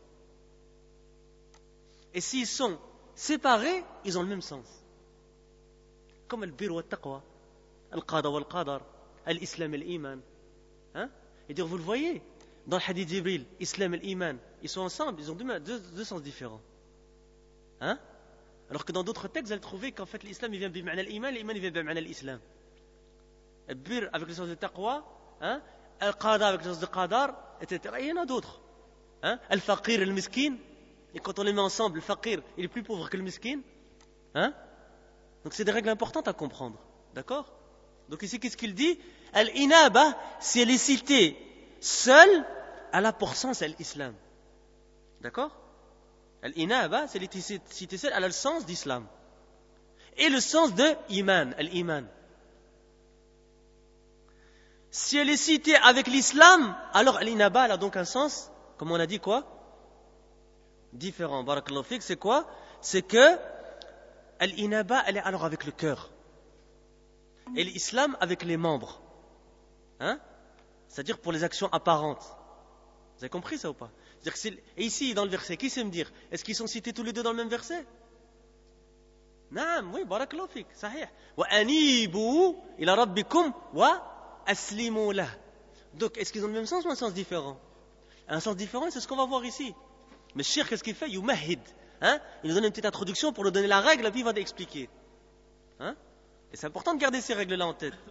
Et s'ils sont séparés, ils ont le même sens. Comme al-bir wa al-taqwa, al-qada wa al-qadar, al-islam et l'iman. Hein? Et dire, vous le voyez, dans le hadith d'Ibril, islam et l'iman, ils sont ensemble, ils ont deux, deux, deux sens différents. Hein? Alors que dans d'autres textes, vous allez trouver qu'en fait l'islam il vient bima'na l'iman, l'iman il vient bima'na l'islam. Al-bir avec le sens de taqwa, hein? Al-qada avec le sens de qadar, et cetera. Et il y en a d'autres. Hein? Al-faqir et le miskin. Et quand on les met ensemble, le faqir, il est plus pauvre que le miskin. Hein? Donc c'est des règles importantes à comprendre. D'accord? Donc ici, qu'est-ce qu'il dit? Al-inaba, si elle est citée seule, elle a pour sens l'islam. D'accord? Al-inaba, si elle est citée seule, elle a le sens d'islam. Et le sens de iman, al-iman. Si elle est citée avec l'islam, alors al-inaba, elle a donc un sens, comme on a dit quoi? Différent. Barakallahu fik, c'est quoi? C'est que al-inaba, elle est alors avec le cœur. Et l'islam avec les membres. Hein? C'est-à-dire pour les actions apparentes. Vous avez compris ça ou pas? C'est-à-dire que et ici, dans le verset, qui sait me dire? Est-ce qu'ils sont cités tous les deux dans le même verset? Naam, oui, barakallahu fik, sahih. Wa anibu ila rabbikum wa aslimu lah. Donc, est-ce qu'ils ont le même sens ou un sens différent? Un sens différent, c'est ce qu'on va voir ici. Mais le cheikh, qu'est-ce qu'il fait? Yumahid. Hein? Il nous donne une petite introduction pour nous donner la règle, puis il va expliquer. Hein? Et c'est important de garder ces règles-là en tête.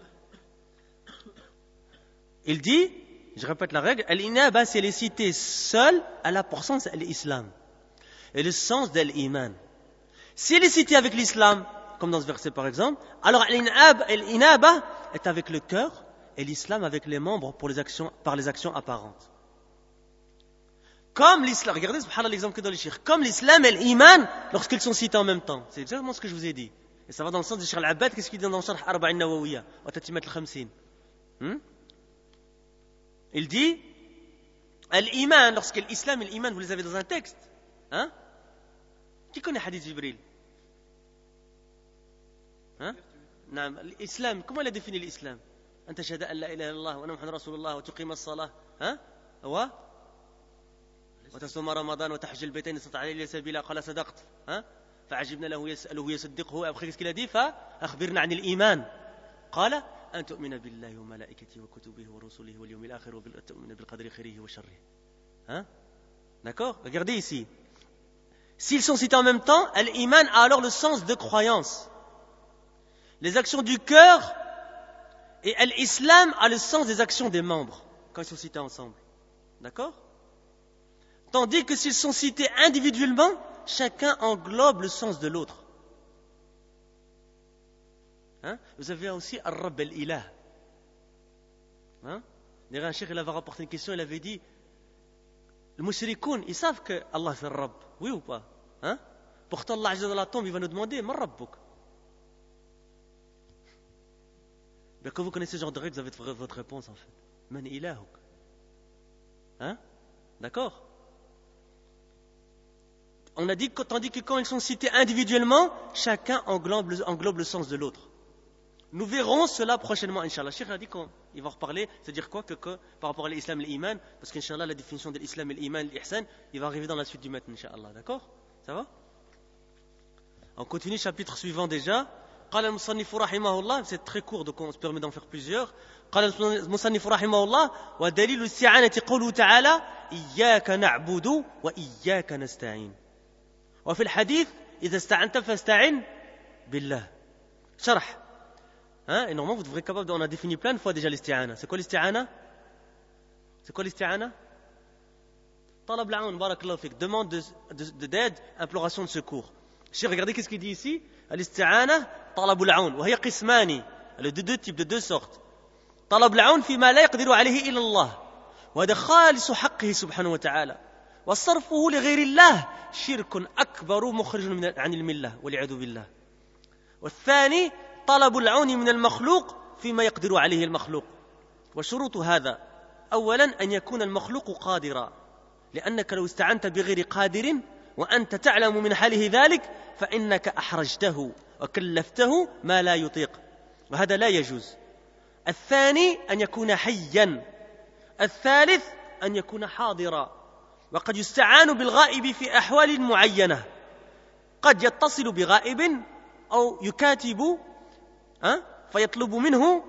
Il dit, je répète la règle, al-inaba, si elle est citée seule, elle a pour sens l'islam. Et le sens de l'iman. Si elle est citée avec l'islam, comme dans ce verset par exemple, alors al-inaba est avec le cœur et l'islam avec les membres pour les actions, par les actions apparentes. Comme l'islam, regardez subhanallah l'exemple que donne le cheikh, comme l'islam et l'iman lorsqu'ils sont cités en même temps. C'est exactement ce que je vous ai dit. Et ça va dans le sens de Cheikh al-Abbad, qu'est-ce qu'il dit dans le Sharh Arba'in an-Nawawiyya, wa Tatimat al-Khamsin. Hmm? Il dit, l'iman, lorsque l'islam et l'iman, vous les avez dans un texte, hein? Qui connaît Hadith Jibril? Hein? Non, l'islam, comment il a défini l'islam? أن تشهد أن لا إله إلا الله وأن محمدا رسول الله وتقيم الصلاة ها و وتصوم رمضان وتحج البيتين استطاع إليه سبيلا قال صدقت ها فعجبنا له يسأله يصدقه après qu'est-ce qu'il a dit فأخبرنا عن الإيمان قال أن تؤمن بالله وملائكته وكتبه ورسله واليوم الآخر وتؤمن بالقدر خيره وشره. Hein? D'accord? Regardez ici. S'ils sont cités en même temps, l'iman a alors le sens de croyance. Les actions du cœur et l'islam a le sens des actions des membres quand ils sont cités ensemble. D'accord? Tandis que s'ils sont cités individuellement, chacun englobe le sens de l'autre. Hein? Vous avez aussi Ar-Rabb al-Ilah. Hein? D'ailleurs, un cheikh il avait rapporté une question, il avait dit les mushrikoun, ils savent que Allah c'est le Rabb, oui ou pas? Hein? Pourtant, Allah Azza wa Jalla tombe, il va nous demander Man Rabbuk? Ben, quand vous connaissez ce genre de règles, vous avez votre réponse en fait. Man Ilahuk. Hein? D'accord? On a dit que, tandis que quand ils sont cités individuellement, chacun englobe, englobe le sens de l'autre. Nous verrons cela prochainement, Inch'Allah. Cheikh a dit qu'il va en reparler, c'est-à-dire quoi que, que par rapport à l'islam et l'iman, parce qu'Inch'Allah, la définition de l'islam et l'iman, l'ihsan, il va arriver dans la suite du matin, Inch'Allah. D'accord? Ça va? On continue, chapitre suivant déjà. قال المصنف رحمه الله, c'est très court donc on se permet d'en faire plusieurs. قال المصنف رحمه الله ودليل الاستعانة قوله تعالى إياك نعبد وإياك نستعين وفي الحديث إذا استعنت فاستعن بالله. شرح. Hein? Et normalement vous devrez être capable de, on a défini plein de fois déjà l'isti'ana. C'est quoi l'isti'ana? C'est quoi l'isti'ana? Talab al-aoun, barakallahu fik, demande de, de, de, d'aide, imploration de secours. Chez, regardez qu'est-ce qu'il dit ici. Al-isti'ana, talab al-aoun. Wa hiya qismani. Le de deux types, de deux sortes. Talab al-aoun fi ma la yaqdiru alayhi illa Allah. Wa hada khalisu haqqihi subhanahu wa ta'ala. Wa sarfuhu li ghayri Allah. Shirkun akbaru mukhrijun an al-millah. Wali'adu billah. والثاني طلب العون من المخلوق فيما يقدر عليه المخلوق وشروط هذا أولا أن يكون المخلوق قادرا لأنك لو استعنت بغير قادر وأنت تعلم من حاله ذلك فإنك أحرجته وكلفته ما لا يطيق وهذا لا يجوز. الثاني أن يكون حيا. الثالث أن يكون حاضرا. وقد يستعان بالغائب في أحوال معينة قد يتصل بغائب أو يكاتب أه؟ فيطلب منه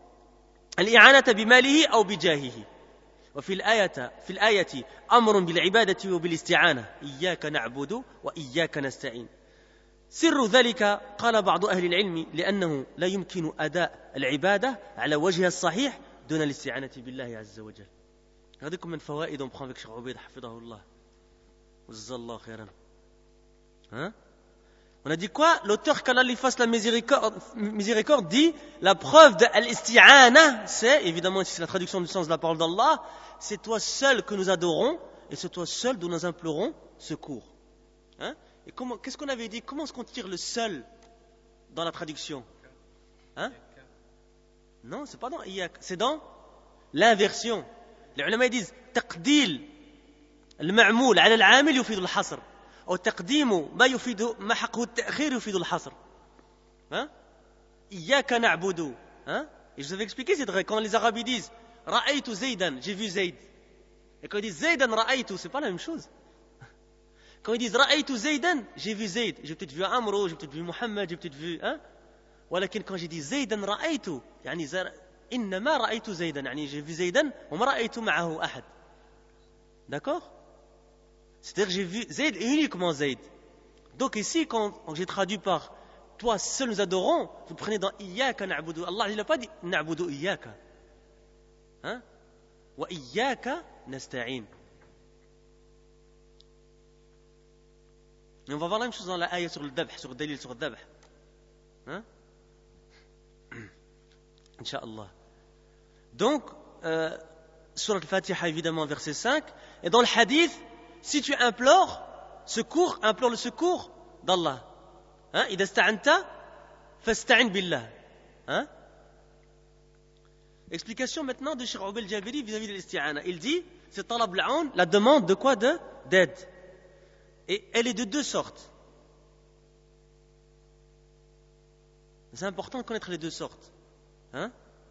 الإعانة بماله أو بجاهه. وفي الآية في الآية أمر بالعبادة وبالاستعانة إياك نعبد وإياك نستعين. سر ذلك قال بعض أهل العلم لأنه لا يمكن أداء العبادة على وجهها الصحيح دون الاستعانة بالله عز وجل. هذه من فوائد on prend avec Cheikh Obeid حفظه الله وجزاه الله خيرا. Hein? On a dit quoi? L'auteur, qu'Allah lui fasse la miséricorde, miséricorde, dit la preuve de al-isti'ana, c'est, évidemment, c'est la traduction du sens de la parole d'Allah, c'est toi seul que nous adorons et c'est toi seul dont nous implorons secours. Hein? Et comment, qu'est-ce qu'on avait dit? Comment est-ce qu'on tire le seul dans la traduction? Hein? Non, c'est pas dans iyak, c'est dans l'inversion. Les ulama disent taqdil al-ma'moul ala al-amil yufid al-hasr. أو تقديم ما يفيد ما حقه التأخير يفيد الحصر. Hein? إياك نعبد. Hein? Et je vous avais expliqué cette règle. Quand les Arabes disent رأيت زيدا, j'ai vu Zayd. Et quand ils disent زيدا رأيت, c'est pas la même chose. Quand ils disent رأيت زيدا, j'ai vu Zayd. J'ai peut-être vu Amro, j'ai peut-être vu Mohammed, j'ai peut-être vu. Hein? ولكن quand j'ai dit زيدا رأيت, يعني زر... إنما رأيت زيدا, يعني j'ai vu زيدا وما رأيت معه أحد. D'accord? C'est-à-dire que j'ai vu Zayd et uniquement Zayd. Donc ici, quand j'ai traduit par toi seul nous adorons, vous prenez dans Iyaka na'budu. Allah il n'a pas dit na'budu Iyaka. Hein? Wa Iyaka nasta'in. Et on va voir la même chose dans la ayah sur le dabh, sur le dalil sur le dabh. Hein? Inch'Allah. Donc, euh, sur al-Fatiha évidemment verset cinq, et dans le hadith, si tu implores secours, implore le secours d'Allah. Hein? إذا استعنت فاستعن بالله. Hein? Explication maintenant de Cheikh Obeid Jabiri vis-à-vis de l'isti'ana. Il dit, c'est talab al-aoun, la demande de quoi? De d'aide. Et elle est de deux sortes. C'est important de connaître les deux sortes. Hein?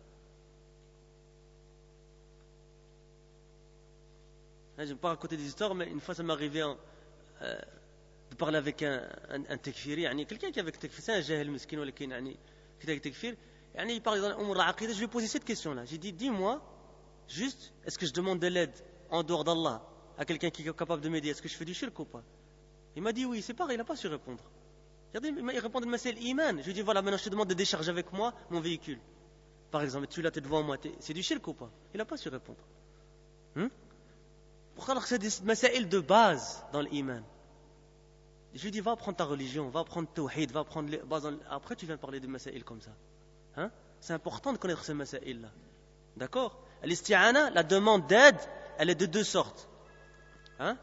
Je ne vais pas raconter des histoires, mais une fois ça m'est arrivé en, euh, de parler avec un, un, un tekfiri, yani, quelqu'un qui est avec tekfir, c'est un jahil miskin, qui est avec tekfir, yani, il parle dans l'umur al-aqida, je lui ai posé cette question-là. J'ai dit, dis-moi, juste, est-ce que je demande de l'aide en dehors d'Allah à quelqu'un qui est capable de m'aider? Est-ce que je fais du shirk ou pas? Il m'a dit oui, c'est pareil, il n'a pas su répondre. Regardez, il répond de masel iman. Je lui ai dit, voilà, maintenant je te demande de décharger avec moi mon véhicule. Par exemple, tu l'as, tu es devant moi, c'est du shirk ou pas? Il n'a pas su répondre. Hum? Pourquoi c'est des masaïl de base dans l'iman? Je lui dis, va prendre ta religion, va prendre tawhid, va prendre les bases. Après, tu viens parler de masaïl comme ça. Hein? C'est important de connaître ces masaïl-là. D'accord? L'isti'ana, la demande d'aide, elle est de deux sortes. Hein?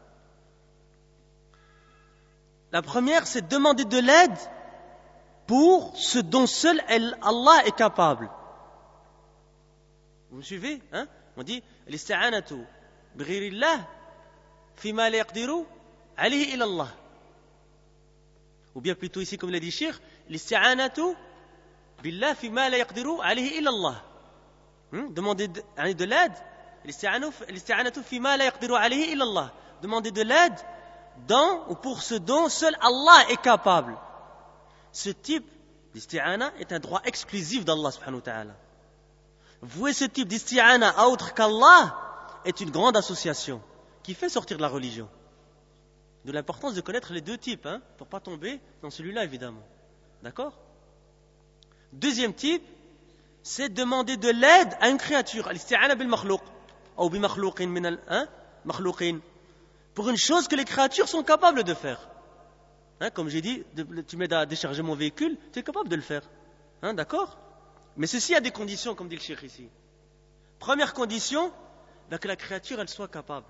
La première, c'est demander de l'aide pour ce dont seul Allah est capable. Vous me suivez? Hein? On dit, l'isti'anatu بغير الله فيما لا يقدر عليه إلا الله. Ou bien plutôt ici comme l'a dit Cheikh, الاستعانة بالله فيما لا يقدر عليه إلا الله. Demander de, de l'aide, الاستعانة فيما لا يقدر عليه إلا الله. Demander de l'aide dans ou pour ce dont seul Allah est capable. Ce type d'isti'ana est un droit exclusif d'Allah subhanahu wa ta'ala. Vouer ce type d'isti'ana à autre qu'Allah est une grande association qui fait sortir de la religion. De l'importance de connaître les deux types, hein, pour ne pas tomber dans celui-là, évidemment. D'accord? Deuxième type, c'est demander de l'aide à une créature. Al-isti'ana bil makhlouq, ou bi makhlouqin min al, hein, makhlouqin. pour une chose que les créatures sont capables de faire. Hein, comme j'ai dit, de, tu m'aides à décharger mon véhicule, tu es capable de le faire. Hein, d'accord? Mais ceci a des conditions, comme dit le cheikh ici. Première condition, ben que la créature, elle soit capable.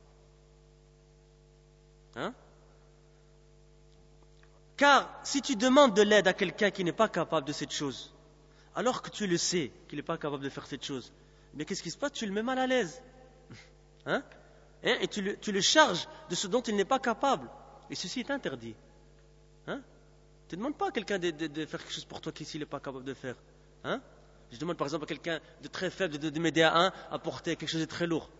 Hein? Car si tu demandes de l'aide à quelqu'un qui n'est pas capable de cette chose, alors que tu le sais qu'il n'est pas capable de faire cette chose, mais qu'est-ce qui se passe? Tu le mets mal à l'aise. Hein? Et tu le, tu le charges de ce dont il n'est pas capable. Et ceci est interdit. Hein? Tu ne demandes pas à quelqu'un de, de, de faire quelque chose pour toi qu'il n'est pas capable de faire. Hein? Je demande par exemple à quelqu'un de très faible de, de m'aider à un à porter quelque chose de très lourd.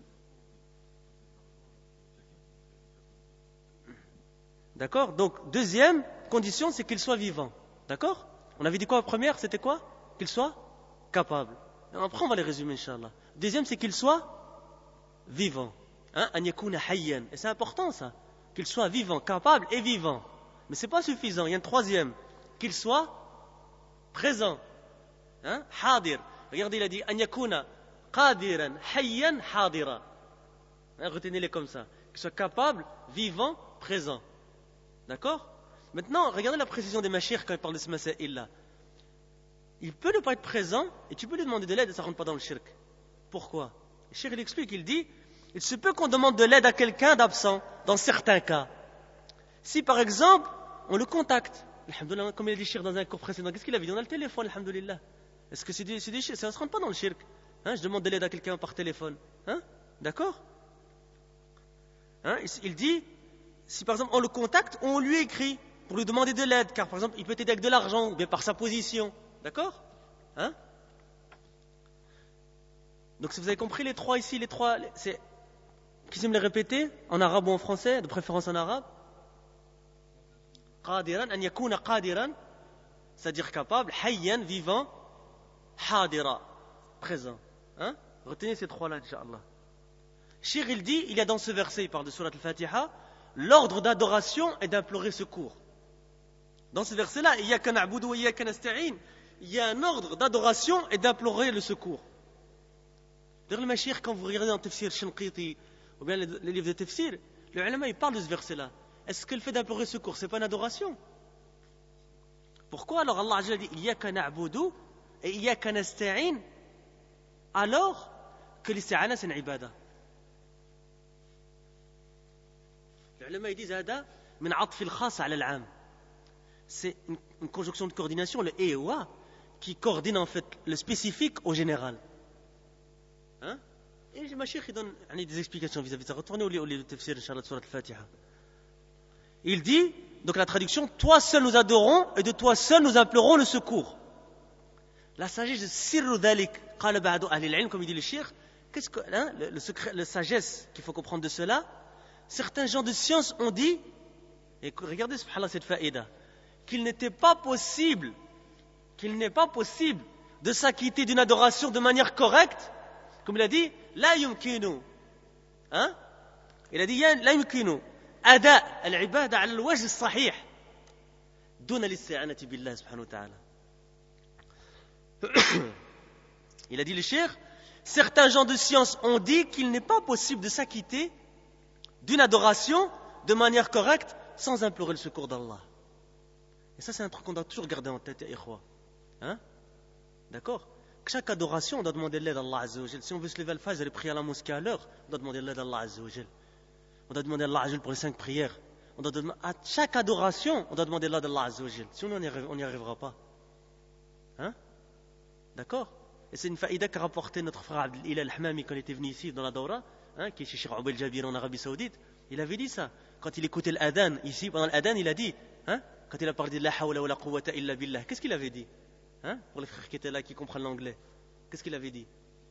D'accord? Donc, deuxième condition, c'est qu'il soit vivant. D'accord? On avait dit quoi la première? C'était quoi? Qu'il soit capable. Après, on va les résumer, Inch'Allah. Deuxième, c'est qu'il soit vivant. Hein? An yakuna hayyan. Et c'est important, ça. Qu'il soit vivant, capable et vivant. Mais ce n'est pas suffisant. Il y a un troisième. Qu'il soit présent. Hein? Hadir. Regardez, il a dit An yakuna qadiran, hayyan, hadira. Hein? Retenez-les comme ça. Qu'il soit capable, vivant, présent. D'accord? Maintenant, regardez la précision des mashayikh quand ils parlent de ce masaïl-là. Il peut ne pas être présent et tu peux lui demander de l'aide et ça ne rentre pas dans le shirk. Pourquoi? Le cheikh il explique, il dit il se peut qu'on demande de l'aide à quelqu'un d'absent, dans certains cas. Si par exemple, on le contacte, alhamdoulilah, comme il a dit shirk dans un cours précédent, qu'est-ce qu'il avait dit? On a le téléphone, alhamdoulilah. Est-ce que c'est des, c'est des shirk? Ça ne se rentre pas dans le shirk. Hein? Je demande de l'aide à quelqu'un par téléphone. Hein? D'accord? Hein? Il dit si par exemple on le contacte, on lui écrit pour lui demander de l'aide, car par exemple il peut t'aider avec de l'argent ou bien par sa position. D'accord? Hein? Donc si vous avez compris les trois ici, les trois, c'est... Qui sait me les répéter? En arabe ou en français, de préférence en arabe? Qadiran, an yakuna qadiran, c'est-à-dire capable, hayyan, vivant, hadira, présent. Hein? Retenez ces trois-là, Inch'Allah. Cheikh il dit, il y a dans ce verset, il parle de Surat al-Fatiha, l'ordre d'adoration et d'implorer secours. Dans ce verset-là, il y a qu'un a'budu wa iyyaka nasta'in, il y a un ordre d'adoration et d'implorer le secours. D'ailleurs, le mashayikh, quand vous regardez dans le tafsir Shinqiti, ou bien les, les livres de tafsir, le ulama, il parle de ce verset-là. Est-ce que le fait d'implorer secours, c'est pas une adoration? Pourquoi alors Allah a dit iyyaka na'budu et iyyaka nasta'in, alors que l'isti'ana c'est une ibada? Les ulama ils disent hada min 'atf al-khas 'ala al-'am. C'est une, une conjonction de coordination, le et wa, qui coordine en fait le spécifique au général. Hein? Et le mashayikh il donne des explications vis-à-vis de ça. Retournez au livre de tafsir, Inch'Allah, de Surat al-Fatiha. Il dit, donc la traduction, toi seul nous adorons et de toi seul nous implorons le secours. La sagesse de sirru dhalik, qala ba'du ahli al-'ilm, comme il dit le cheikh, qu'est-ce que, hein, le, le secret, la sagesse qu'il faut comprendre de cela, certains gens de science ont dit, et regardez subhanallah cette faïda, qu'il n'était pas possible, qu'il n'est pas possible de s'acquitter d'une adoration de manière correcte, comme il a dit, la yumkinu, hein? Il a dit, la yumkinu, ada al-ibada ala al-wajh as-sahih, duna l'isti'anati billah subhanahu wa ta'ala. Il a dit le cheikh, certains gens de science ont dit qu'il n'est pas possible de s'acquitter d'une adoration de manière correcte sans implorer le secours d'Allah. Et ça, c'est un truc qu'on doit toujours garder en tête, ya ikhwa. Hein? D'accord? Chaque adoration, on doit demander l'aide d'Allah Azza wa Jal. Si on veut se lever al-Fajr et prier à la mosquée à l'heure, on doit demander l'aide d'Allah Azza wa Jal. On doit demander à Allah Azza wa Jal pour les cinq prières. On doit demander, à chaque adoration, on doit demander l'aide d'Allah Azza wa Jal. Sinon, on n'y arrivera pas. Hein? D'accord? Et c'est une faïda qu'a rapporté notre frère Abdel al-Hamami quand il était venu ici dans la Dawra, hein, qui est chez Cheikh Oubel Jabir en Arabie Saoudite. Il avait dit ça. Quand il écoutait l'adhan ici, pendant l'adhan, il a dit, hein, quand il a parlé de la hawla wa la quwwata illa billah, qu'est-ce qu'il avait dit? Hein? Pour les frères qui étaient là, qui comprennent l'anglais. Qu'est-ce qu'il avait dit?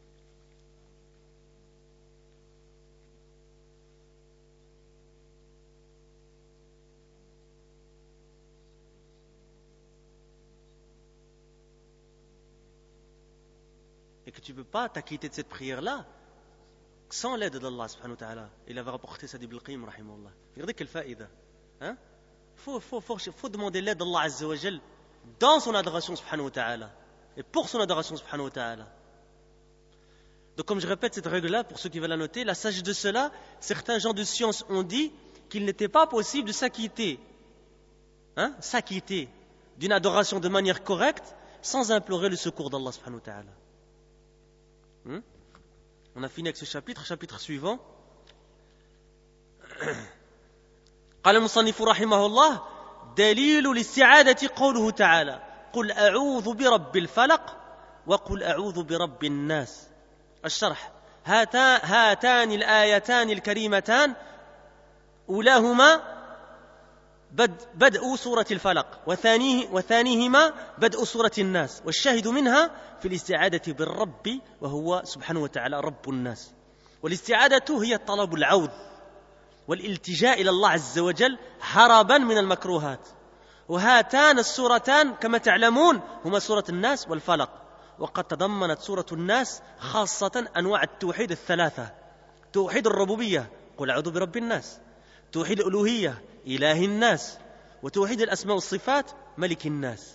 Et que tu ne peux pas t'acquitter de cette prière-là sans l'aide d'Allah subhanahu wa ta'ala. Il avait rapporté ça d'Ibn al-Qayyim rahimahullah. Regardez quelle faïda. Hein? Faut, faut, faut, faut demander l'aide d'Allah Azza wa Jal dans son adoration subhanahu wa ta'ala et pour son adoration subhanahu wa ta'ala. Donc comme je répète cette règle-là, pour ceux qui veulent la noter, la sagesse de cela, certains gens de science ont dit qu'il n'était pas possible de s'acquitter, hein, s'acquitter d'une adoration de manière correcte sans implorer le secours d'Allah subhanahu wa ta'ala. Hmm? On a fini avec ce chapitre, chapitre suivant. قال المصنف رحمه الله دليل الاستعاذة قوله تعالى قل أعوذ برب الفلق وقل أعوذ برب الناس. الشرح هاتان الآيتان الكريمتان أولاهما بدء سورة الفلق وثانيه وثانيهما بدء سورة الناس والشاهد منها في الاستعاذة بالرب وهو سبحانه وتعالى رب الناس. والاستعاذة هي طلب العوذ والالتجاء إلى الله عز وجل هربا من المكروهات. وهاتان السورتان كما تعلمون هما سورة الناس والفلق. وقد تضمنت سورة الناس خاصة أنواع التوحيد الثلاثة: توحيد الربوبية قل أعوذ برب الناس، توحيد الألوهية إله الناس، وتوحيد الأسماء والصفات ملك الناس.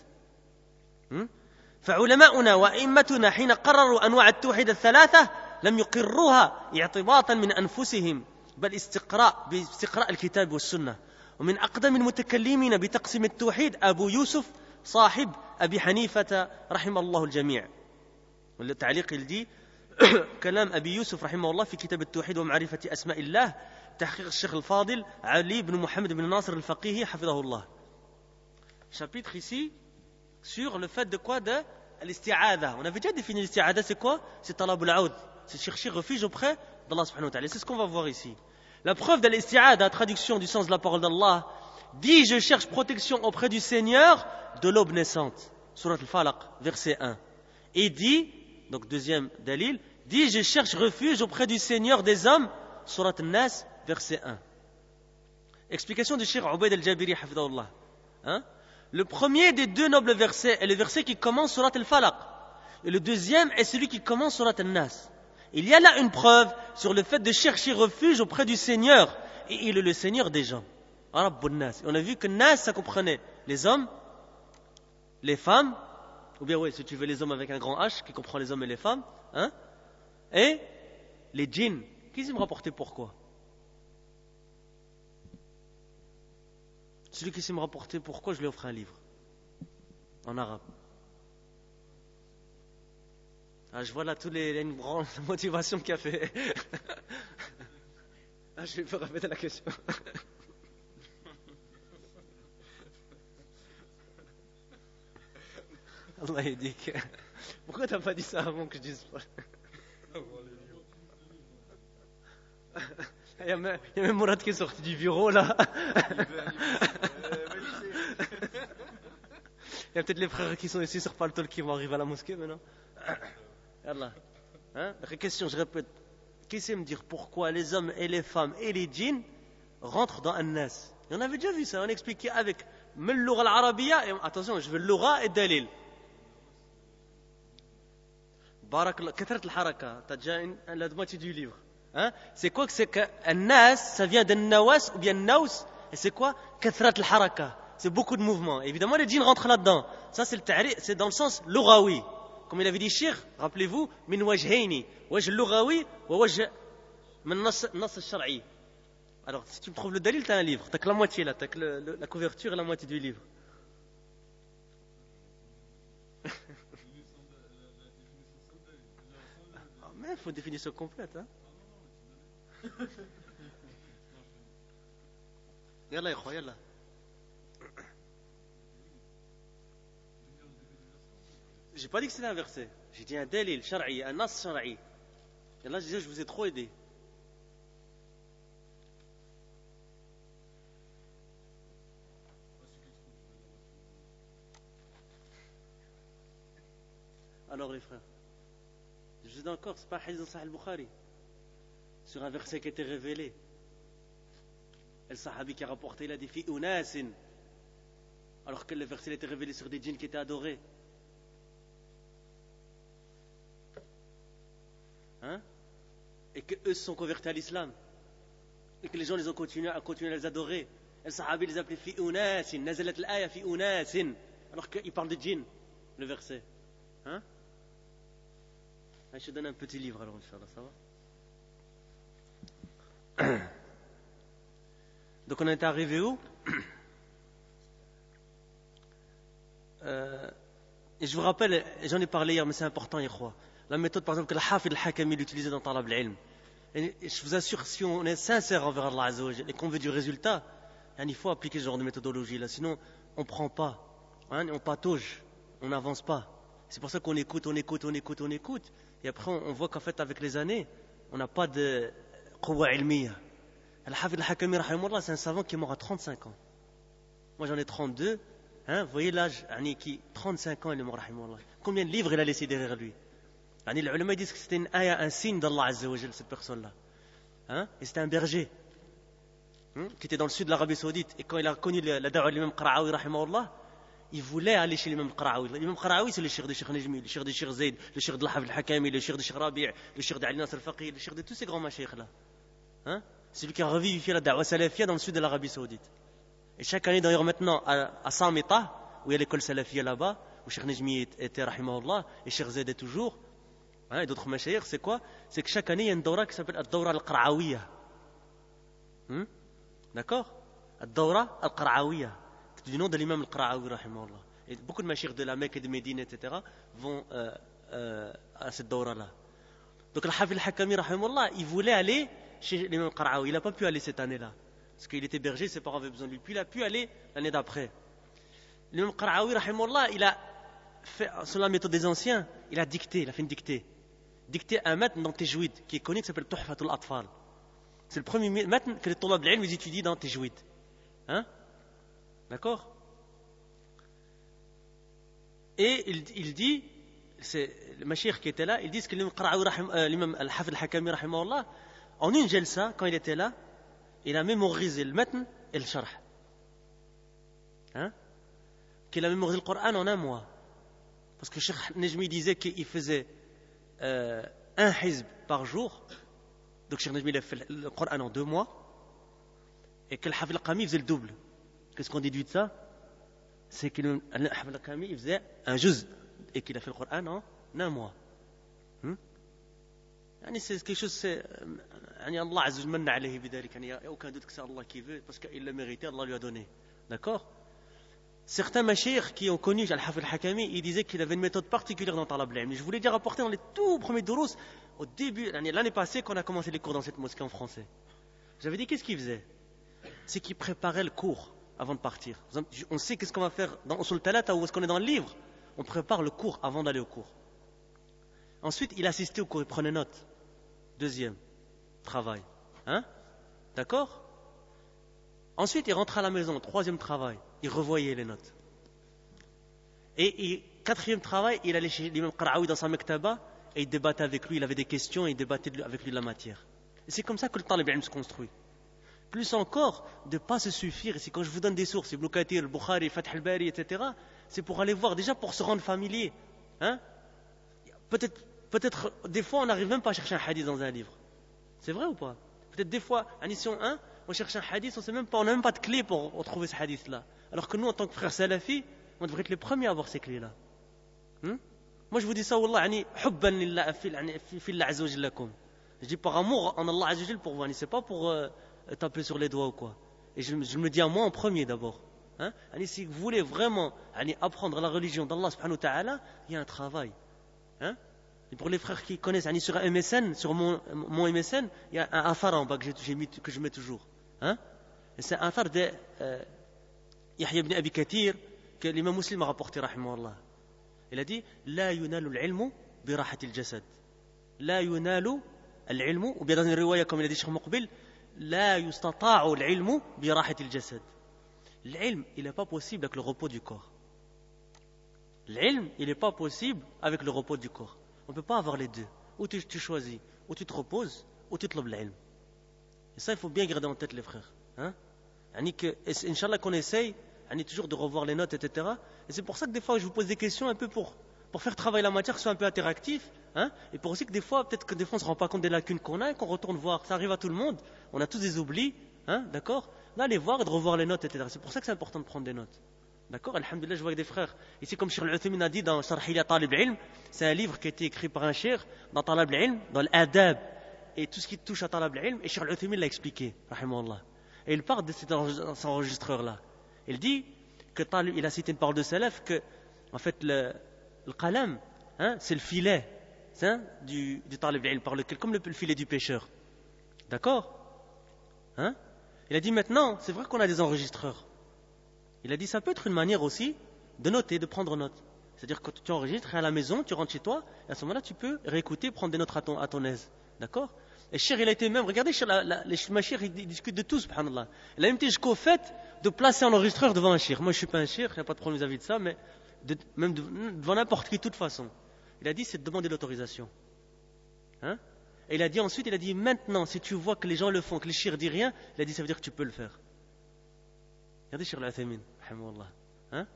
فعلماؤنا وأئمتنا حين قرروا أنواع التوحيد الثلاثة لم يقروها اعتباطا من أنفسهم بل استقراء باستقراء الكتاب والسنة. ومن أقدم المتكلمين بتقسيم التوحيد أبو يوسف صاحب أبي حنيفة رحمه الله الجميع. والتعليق الدي كلام أبي يوسف رحمه الله في كتاب التوحيد ومعرفة أسماء الله تحقيق الشيخ الفاضل علي بن محمد بن ناصر الفقيهي حفظه الله. Chapitre ici sur le fait de quoi? De l'isti'adha. On avait déjà défini l'isti'adha, c'est quoi? C'est talab al-aoud, c'est chercher refuge auprès d'Allah subhanahu wa ta'ala. C'est ce qu'on va voir ici. La preuve de l'isti'adha, traduction du sens de la parole d'Allah, dit je cherche protection auprès du Seigneur de l'aube naissante. Surat al-Falaq, verset un. Et dit, donc deuxième dalil, dit je cherche refuge auprès du Seigneur des hommes. Surat al-Nas, verset un. Explication du Cheikh Ubayd al-Jabiri, hafidahullah. Hein? Le premier des deux nobles versets est le verset qui commence Surat al-Falaq. Et le deuxième est celui qui commence Surat al-Nas. Il y a là une preuve sur le fait de chercher refuge auprès du Seigneur. Et il est le Seigneur des gens. Rabbun Nas. On a vu que Nas, ça comprenait les hommes, les femmes, ou bien oui, si tu veux les hommes avec un grand H, qui comprend les hommes et les femmes, hein, et les djinns. Qui sait me rapporter pourquoi? Celui qui sait me rapporter pourquoi, je lui offre un livre. En arabe. Ah, je vois là tous les, une grande motivation qu'il a fait. Ah, je vais répéter la question. Allah il dit que... Pourquoi t'as pas dit ça avant que je dise pas? Il y a même, il y a même Mourad qui est sorti du bureau là. Il y a peut-être les frères qui sont ici sur Paltol qui vont arriver à la mosquée maintenant. Allah. Hein? La question, je répète. Qui sait me dire pourquoi les hommes et les femmes et les djinns rentrent dans An-Nas? Et on avait déjà vu ça, on expliquait avec Melloura al-Arabiya. Et attention, je veux Loura et Dalil. Barakallah, Kathrat al-Haraka. T'as déjà une, la moitié du livre. Hein? C'est quoi que c'est que An-Nas, ça vient d'An-Nawas ou bien Naus. Et c'est quoi? Kathrat al-Haraka. C'est beaucoup de mouvements. Évidemment, les djinns rentrent là-dedans. Ça, c'est le ta'ri, c'est dans le sens lourawi. Comme il avait dit Cheikh, rappelez-vous, min wajhayni, wajh lourawi wa wajh min nas al-shar'i. Alors, si tu me trouves le dalil, tu as un livre. Tu n'as que la moitié là, tu as que le, le, la couverture et la moitié du livre. Ah, mais il faut une définition complète. Hein? Yallah, ya yallah. J'ai pas dit que c'était un verset. J'ai dit un dalil, shar'i, un nas shar'i. Et là, je disais, je vous ai trop aidé. Alors les frères, je dis encore, c'est pas un hadith dans Sahih al-Bukhari. Sur un verset qui a été révélé. Et le sahabi qui a rapporté, il a dit fi unasin. Alors que le verset a été révélé sur des djinns qui étaient adorés. Hein? Et que eux se sont convertis à l'islam. Et que les gens les ont continué à continuer à les adorer. Et le sahabi les appelait fi unasin. Nazalat al-aya fi unasin. Alors qu'il parle de djinns, le verset. Hein? Je te donne un petit livre alors, Inch'Allah, ça va? Donc on est arrivé où? euh, Et je vous rappelle, j'en ai parlé hier, mais c'est important, y croire. La méthode, par exemple, que le Hafid al-Hakami l'utilisait dans Talab al-Ilm. Et je vous assure, si on est sincère envers Allah Azza wa Jalla et qu'on veut du résultat, il faut appliquer ce genre de méthodologie-là. Sinon, on ne prend pas. Hein, on patauge. On n'avance pas. C'est pour ça qu'on écoute, on écoute, on écoute, on écoute. Et après, on voit qu'en fait, avec les années, on n'a pas de quwa ilmiya. Al-Hafid al-Hakami, rahimahullah, c'est un savant qui est mort à trente-cinq ans. Moi, j'en ai trente-deux. Hein, vous voyez l'âge, qui trente-cinq ans, il est mort, rahimahullah. Combien de livres il a laissé derrière lui? Les ulama disent que c'était une aya, un signe d'Allah Azza wa Jalla, cette personne-là. Hein? Et c'était un berger hein, qui était dans le sud de l'Arabie Saoudite. Et quand il a connu la da'wa de l'imam Qara'awi, rahimahullah, il voulait aller chez l'imam Qara'awi. L'imam Qara'awi, c'est le cheikh de Cheikh Najmi, le cheikh de Cheikh Zayd, le cheikh de l'Hafid al-Hakami, le cheikh de Cheikh Rabi', le cheikh d'Ali Nasr al-Faqih, le cheikh de tous ces grands mashayikh-là. Hein? C'est lui qui a revivifié la da'wa salafiyya dans le sud de l'Arabie Saoudite. Et chaque année, d'ailleurs, maintenant, à, à Samita, où il y a l'école salafiyya là-bas, où Cheikh Najmi était, rahimahullah, et Cheikh Zayd est toujours, hein, et d'autres mashayikh, c'est quoi? C'est que chaque année, il y a une dawra qui s'appelle Ad-Dawra al-Qara'awiyya. Hmm? D'accord? Ad-Dawra al-Qara'awiyya. C'est du nom de l'imam al-Qara'awi, rahimahullah. Et beaucoup de mashayikh de la Mecque et de Médine, et cetera, vont euh, euh, à cette dawra-là. Donc, le Hafid al-Hakami, rahimahullah, il voulait aller chez l'imam al-Qara'awi. Il n'a pas pu aller cette année-là. Parce qu'il était berger, ses parents avaient besoin de lui. Puis il a pu aller l'année d'après. L'imam al-Qara'awi, rahimahullah, il a fait, selon la méthode des anciens, il a dicté, il a fait une dictée. Dicté un matn dans Tajwid, qui est connu, qui s'appelle Tuhfatul Atfal. C'est le premier matn que les Tulab al-Ilm étudient dans Tajwid. Hein? D'accord? Et il, il dit, c'est le mashayikh qui était là, ils disent que l'imam Qara'awi, euh, l'imam al-Hafid al-Hakami, rahimahullah, en une jalsa, quand il était là, il a mémorisé le matn et le sharh. Hein? Qu'il a mémorisé le Coran en un mois. Parce que Cheikh Najmi disait qu'il faisait euh, un hizb par jour. Donc Cheikh Najmi a fait le Coran en deux mois. Et que le Hafid al-Qami faisait le double. Qu'est-ce qu'on déduit de ça? C'est que le Hafid al-Qami faisait un juz. Et qu'il a fait le Coran en un mois. Hmm? C'est quelque chose, c'est. Allah Azza wa Jalla alayhi bidalik. Il n'y a aucun doute que c'est Allah qui veut. Parce qu'il l'a mérité, Allah lui a donné. D'accord? Certains mashayikh qui ont connu Al-Hafid al-Hakami, ils disaient qu'il avait une méthode particulière dans Talab al-Ilm. Je voulais dire rapporter dans les tout premiers durous, au début, l'année passée, quand on a commencé les cours dans cette mosquée en français. J'avais dit, qu'est-ce qu'il faisait? C'est qu'il préparait le cours avant de partir. On sait qu'est-ce qu'on va faire dans Usul Talata ou est-ce qu'on est dans le livre. On prépare le cours avant d'aller au cours. Ensuite, il assistait au cours, il prenait note. Deuxième travail. Hein? D'accord? Ensuite, il rentrait à la maison. Troisième travail. Il revoyait les notes. Et, et quatrième travail, il allait chez l'imam Qara'awi dans sa mektaba et il débattait avec lui, il avait des questions et il débattait avec lui de la matière. Et c'est comme ça que le talib ilm se construit. Plus encore, de ne pas se suffire. Et c'est quand je vous donne des sources, Ibn Kathir, le Bukhari, Fath al-Bari, et cetera, c'est pour aller voir, déjà pour se rendre familier. Hein? Peut-être, peut-être, des fois, on n'arrive même pas à chercher un hadith dans un livre. C'est vrai ou pas? Peut-être des fois, en mission un, on cherche un hadith, on sait même pas, on n'a même pas de clé pour retrouver ce hadith-là. Alors que nous, en tant que frères salafi, on devrait être les premiers à avoir ces clés-là. Hmm? Moi, je vous dis ça, wallah, yani, hubban lillah, fillah azza wa jallakum. Je dis par amour en Allah azza wa jalla pour vous, c'est pas pour euh, taper sur les doigts ou quoi. Et je, je me dis à moi en premier d'abord. Hein? Yani, si vous voulez vraiment yani, apprendre la religion d'Allah subhanahu wa ta'ala, il y a un travail. Hein? Et pour les frères qui connaissent, yani, sur M S N, sur mon, mon M S N, il y a un athar en bas que, j'ai mis, que je mets toujours. Hein? Et c'est un athar de euh, Yahya ibn Abi Kathir que l'imam Muslim a rapporté, rahimahullah. Il a dit La yunalu al-ilmu bi rahati al-jasad. La yunalu al-ilmu, ou bien dans une riwaya comme il a dit Cheikh Muqbil, La yustata'u al-ilmu bi rahati al-jasad. L'ilm, il n'est pas possible avec le repos du corps. L'ilm, il n'est pas possible avec le repos du corps. On ne peut pas avoir les deux. Ou tu, tu choisis, ou tu te reposes, ou tu te lèves l'ilm. Et ça, il faut bien garder en tête, les frères. Hein? Que, Inch'Allah, qu'on essaye toujours de revoir les notes, et cetera. Et c'est pour ça que des fois, je vous pose des questions un peu pour, pour faire travailler la matière, que ce soit un peu interactif. Hein? Et pour aussi que des fois, peut-être que des fois, on ne se rend pas compte des lacunes qu'on a et qu'on retourne voir. Ça arrive à tout le monde. On a tous des oublis. Hein? D'accord? D'aller voir et de revoir les notes, et cetera. C'est pour ça que c'est important de prendre des notes. D'accord, alhamdoulilah, je vois des frères. Ici, comme Cheikh Al-Uthaymin a dit dans Sharh Hilya Talib al-Ilm, c'est un livre qui a été écrit par un cheikh dans Talib al-Ilm, dans l'adab, et tout ce qui touche à Talib al-Ilm, et Cheikh Al-Uthaymin l'a expliqué, rahimahullah. Et il parle de cet enregistreur-là. Il dit que Talib, il a cité une parole de Salaf, que, en fait, le, le qalam, hein, c'est le filet, hein, du, du Talib al-Ilm, par lequel, comme le, le filet du pêcheur. D'accord? Hein? Il a dit maintenant, c'est vrai qu'on a des enregistreurs. Il a dit ça peut être une manière aussi de noter, de prendre note. C'est-à-dire que tu enregistres à la maison, tu rentres chez toi, et à ce moment-là, tu peux réécouter, prendre des notes à ton, à ton aise. D'accord? Et Cheikh, il a été même, regardez, la, la, les Cheikh, ils discutent de tout, subhanallah. Il a même été jusqu'au fait de placer un enregistreur devant un Cheikh. Moi, je ne suis pas un Cheikh, il n'y a pas de problème vis-à-vis de ça, mais de, même de, devant n'importe qui, de toute façon. Il a dit, c'est de demander l'autorisation. Hein? Et il a dit ensuite, il a dit, maintenant, si tu vois que les gens le font, que les Cheikh ne disent rien, il a dit, ça veut dire que tu peux le faire. Regardez Cheikh Al-Uthaymin, rahimahullah. Hein?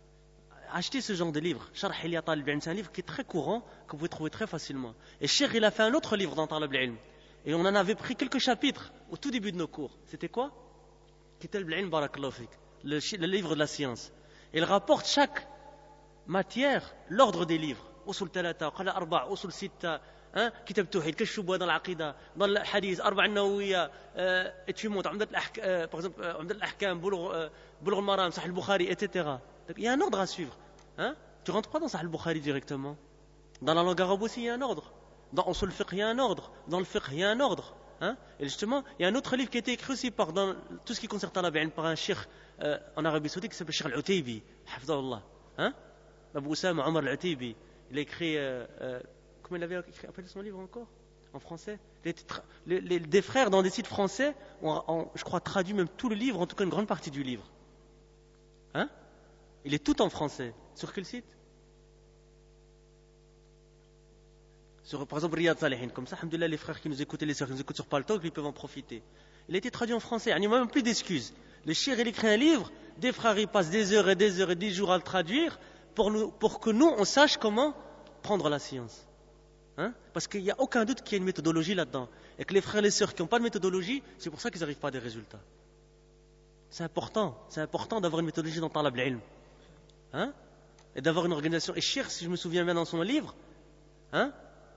Achetez ce genre de livre. Sharh Hilya Talib al-Ilm, c'est un livre qui est très courant, que vous pouvez trouver très facilement. Et Cheikh, il a fait un autre livre dans Talib al-Ilm. Et on en avait pris quelques chapitres au tout début de nos cours. C'était quoi? Kitab al-Ilm Barakallahu Fik, le, le livre de la science. Et il rapporte chaque matière, l'ordre des livres. Usul Talata, Qala Arba', Usul Sitta, hein, Kitab Tawhid, Kashf Shubha dans l'Aqida, dans le Hadith, Arba' an-Nawawiyya, et tu montes, par exemple, Umdat al-Ahkam, Bulugh al-Maram, Sahih al-Bukhari, et cetera. Donc, il y a un ordre à suivre. Hein? Tu ne rentres pas dans Sahih al-Bukhari directement. Dans la langue arabe aussi, il y a un ordre. Dans Usul al-Fiqh, il y a un ordre. Dans le Fiqh, il y a un ordre. Hein? Et justement, il y a un autre livre qui a été écrit aussi par, dans tout ce qui concerne Talib al-Ilm par un cheikh euh, en Arabie Saoudite qui s'appelle Cheikh Al-Utaybi, hafidahullah. Hein? Abu Usama Omar Al-Utaybi. Il a écrit. Euh, euh, comment il avait appelé son livre encore? En français? tra- les, les, Des frères dans des sites français ont, ont, je crois, traduit même tout le livre, en tout cas une grande partie du livre. Hein? Il est tout en français. Sur quel site? Sur, par exemple, Riyad Salihin. Comme ça, alhamdoulilah, les frères qui nous écoutent et les sœurs qui nous écoutent sur Paltalk, ils peuvent en profiter. Il a été traduit en français. Il n'y a même plus d'excuses. Le cheikh, il écrit un livre, des frères, ils passent des heures et des heures et des jours à le traduire pour, nous, pour que nous, on sache comment prendre la science. Hein? Parce qu'il n'y a aucun doute qu'il y a une méthodologie là-dedans. Et que les frères et les sœurs qui n'ont pas de méthodologie, c'est pour ça qu'ils n'arrivent pas à des résultats. C'est important. C'est important d'avoir une méthodologie dans Talib al-Ilm. Hein? Et d'avoir une organisation. Et cheikh, si je me souviens bien dans son livre, hein?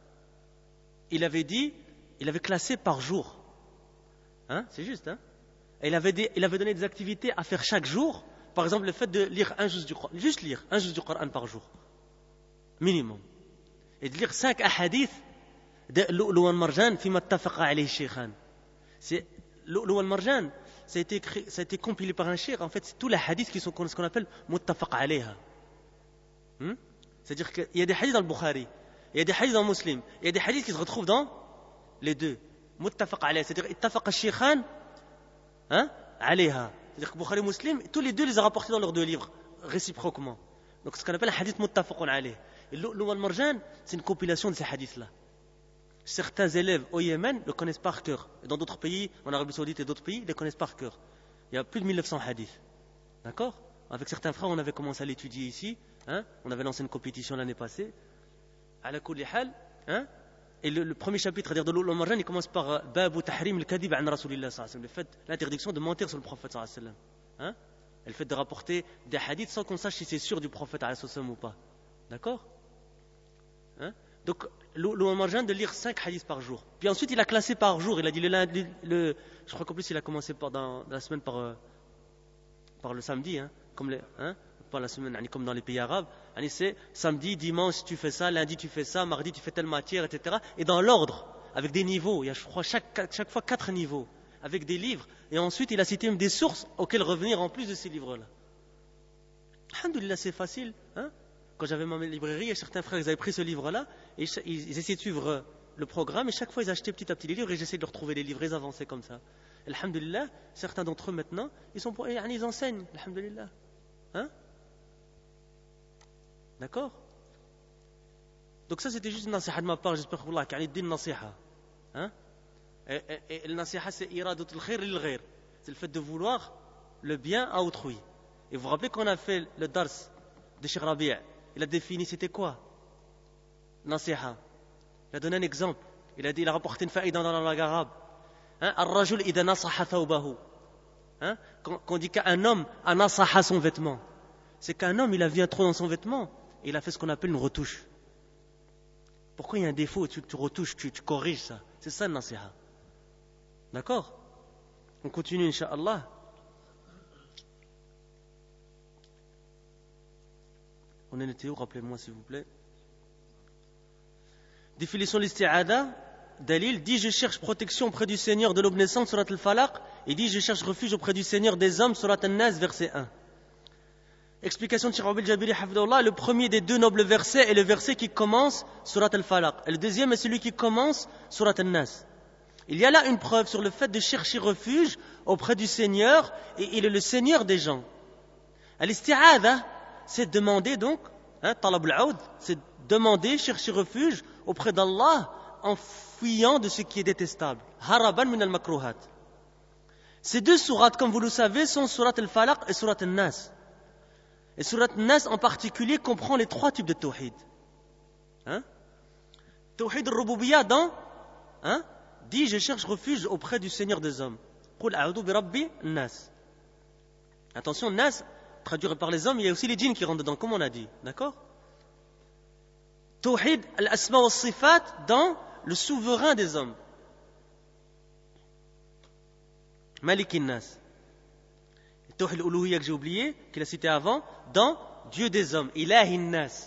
Il avait dit, il avait classé par jour. Hein? C'est juste, hein? Et il avait, des, il avait donné des activités à faire chaque jour. Par exemple, le fait de lire un juz du Coran. Juste lire un juz du Coran par jour. Minimum. Et de lire cinq ahadiths de Lu'lu' wal Marjan fima ittafaqa alayhi shaykhan. C'est Lu'lu' wal Marjan, ça a été écrit, ça a été compilé par un cheikh. En fait, c'est tous les hadiths qui sont ce qu'on appelle muttafaq alayha. Hmm? C'est-à-dire qu'il y a des hadiths dans le Bukhari. Il y a des hadiths dans Muslim. Il y a des hadiths qui se retrouvent dans les deux. Muttafaq alayha. C'est-à-dire, ittafaq al-shaykhan, hein, alayha. C'est-à-dire que Bukhari et Muslim, tous les deux les ont rapportés dans leurs deux livres, réciproquement. Donc, ce qu'on appelle un hadith muttafaqun alayh. Et Lu'lu' wal Marjan, c'est une compilation de ces hadiths-là. Certains élèves au Yémen le connaissent par cœur. Et dans d'autres pays, en Arabie Saoudite et d'autres pays, ils les connaissent par cœur. Il y a plus de mille neuf cents hadiths. D'accord? Avec certains frères, on avait commencé à l'étudier ici. Hein? On avait lancé une compétition l'année passée. Ala kulli hal, hein? Et le, le premier chapitre de Lu'lu' wal Marjan, il commence par Babu tahrim al-kadhib an Rasulillah sallallahu alayhi wa sallam. Le fait, l'interdiction de mentir sur le prophète sallallahu alayhi wa sallam. Hein? Et le fait de rapporter des hadiths sans qu'on sache si c'est sûr du prophète sallallahu alayhi wa sallam ou pas. D'accord? Hein? Donc, Lu'lu' wal Marjan de lire cinq hadiths par jour. Puis ensuite, il a classé par jour. Il a dit le lundi, le, je crois qu'en plus, il a commencé par, dans, dans la semaine par, euh, par le samedi, hein? Comme les, hein? Pas la semaine, comme dans les pays arabes. C'est samedi, dimanche, tu fais ça, lundi, tu fais ça, mardi, tu fais telle matière, et cetera. Et dans l'ordre, avec des niveaux. Il y a, je crois, chaque, chaque fois quatre niveaux, avec des livres. Et ensuite, il a cité même des sources auxquelles revenir en plus de ces livres-là. Alhamdoulilah, c'est facile. Hein? Quand j'avais ma librairie, il y a certains frères, ils avaient pris ce livre-là, et ils, ils essayaient de suivre le programme, et chaque fois, ils achetaient petit à petit les livres, et j'essayais de leur trouver les livres, ils avançaient comme ça. Alhamdoulilah, certains d'entre eux maintenant, ils, sont, ils enseignent. Alhamdoulilah. Hein? D'accord? Donc ça c'était juste une nasiha de ma part, j'espère que Allah qu'il y a une nasiha. Hein? Et, et, et le nasiha c'est iradat al-khayr lil-ghayr. C'est le fait de vouloir le bien à autrui. Et vous vous rappelez qu'on a fait le dars de Cheikh Rabi', il a défini c'était quoi? Nasiha. Il a donné un exemple. Il a dit, il a rapporté une faïda dans la langue arabe. Hein? Ar-rajul idha nasaha thawbahu. Hein? Qu'on dit qu'un homme a nasaha son vêtement. C'est qu'un homme, il a vu un trou dans son vêtement et il a fait ce qu'on appelle une retouche. Pourquoi il y a un défaut, tu, tu retouches, tu, tu corriges ça. C'est ça le nasiha. D'accord? On continue, Inch'Allah. On en était où? Rappelez-moi, s'il vous plaît. Définition de l'isti'ada. Dalil dit je cherche protection auprès du Seigneur de l'aube naissante, surat al-Falaq. Et dit je cherche refuge auprès du Seigneur des hommes, surat al-Nas, verset un. Explication de Cheikh Abul Jabiri Hafidahullah. Le premier des deux nobles versets est le verset qui commence surat al-Falaq. Et le deuxième est celui qui commence surat al-Nas. Il y a là une preuve sur le fait de chercher refuge auprès du Seigneur, et il est le Seigneur des gens. Al-isti'ada, c'est demander donc, hein, talab al-aoud, c'est demander, chercher refuge auprès d'Allah en fuyant de ce qui est détestable. Haraban min al-makruhat. Ces deux sourates, comme vous le savez, sont surat al-Falaq et surat al-Nas. Et surat al-Nas en particulier comprend les trois types de tawhid. Hein? Tawhid al-Rububiyyah dans, hein, dit je cherche refuge auprès du Seigneur des hommes. Qul a'udhu bi rabbi nas. Attention, nas, traduit par les hommes, il y a aussi les djinns qui rentrent dedans, comme on a dit. D'accord? Tawhid al-asma wa sifat dans le souverain des hommes. Malik nas. Tawhid al-uluhiyya que j'ai oublié, qu'il a cité avant, dans Dieu des hommes. Ilahi nas.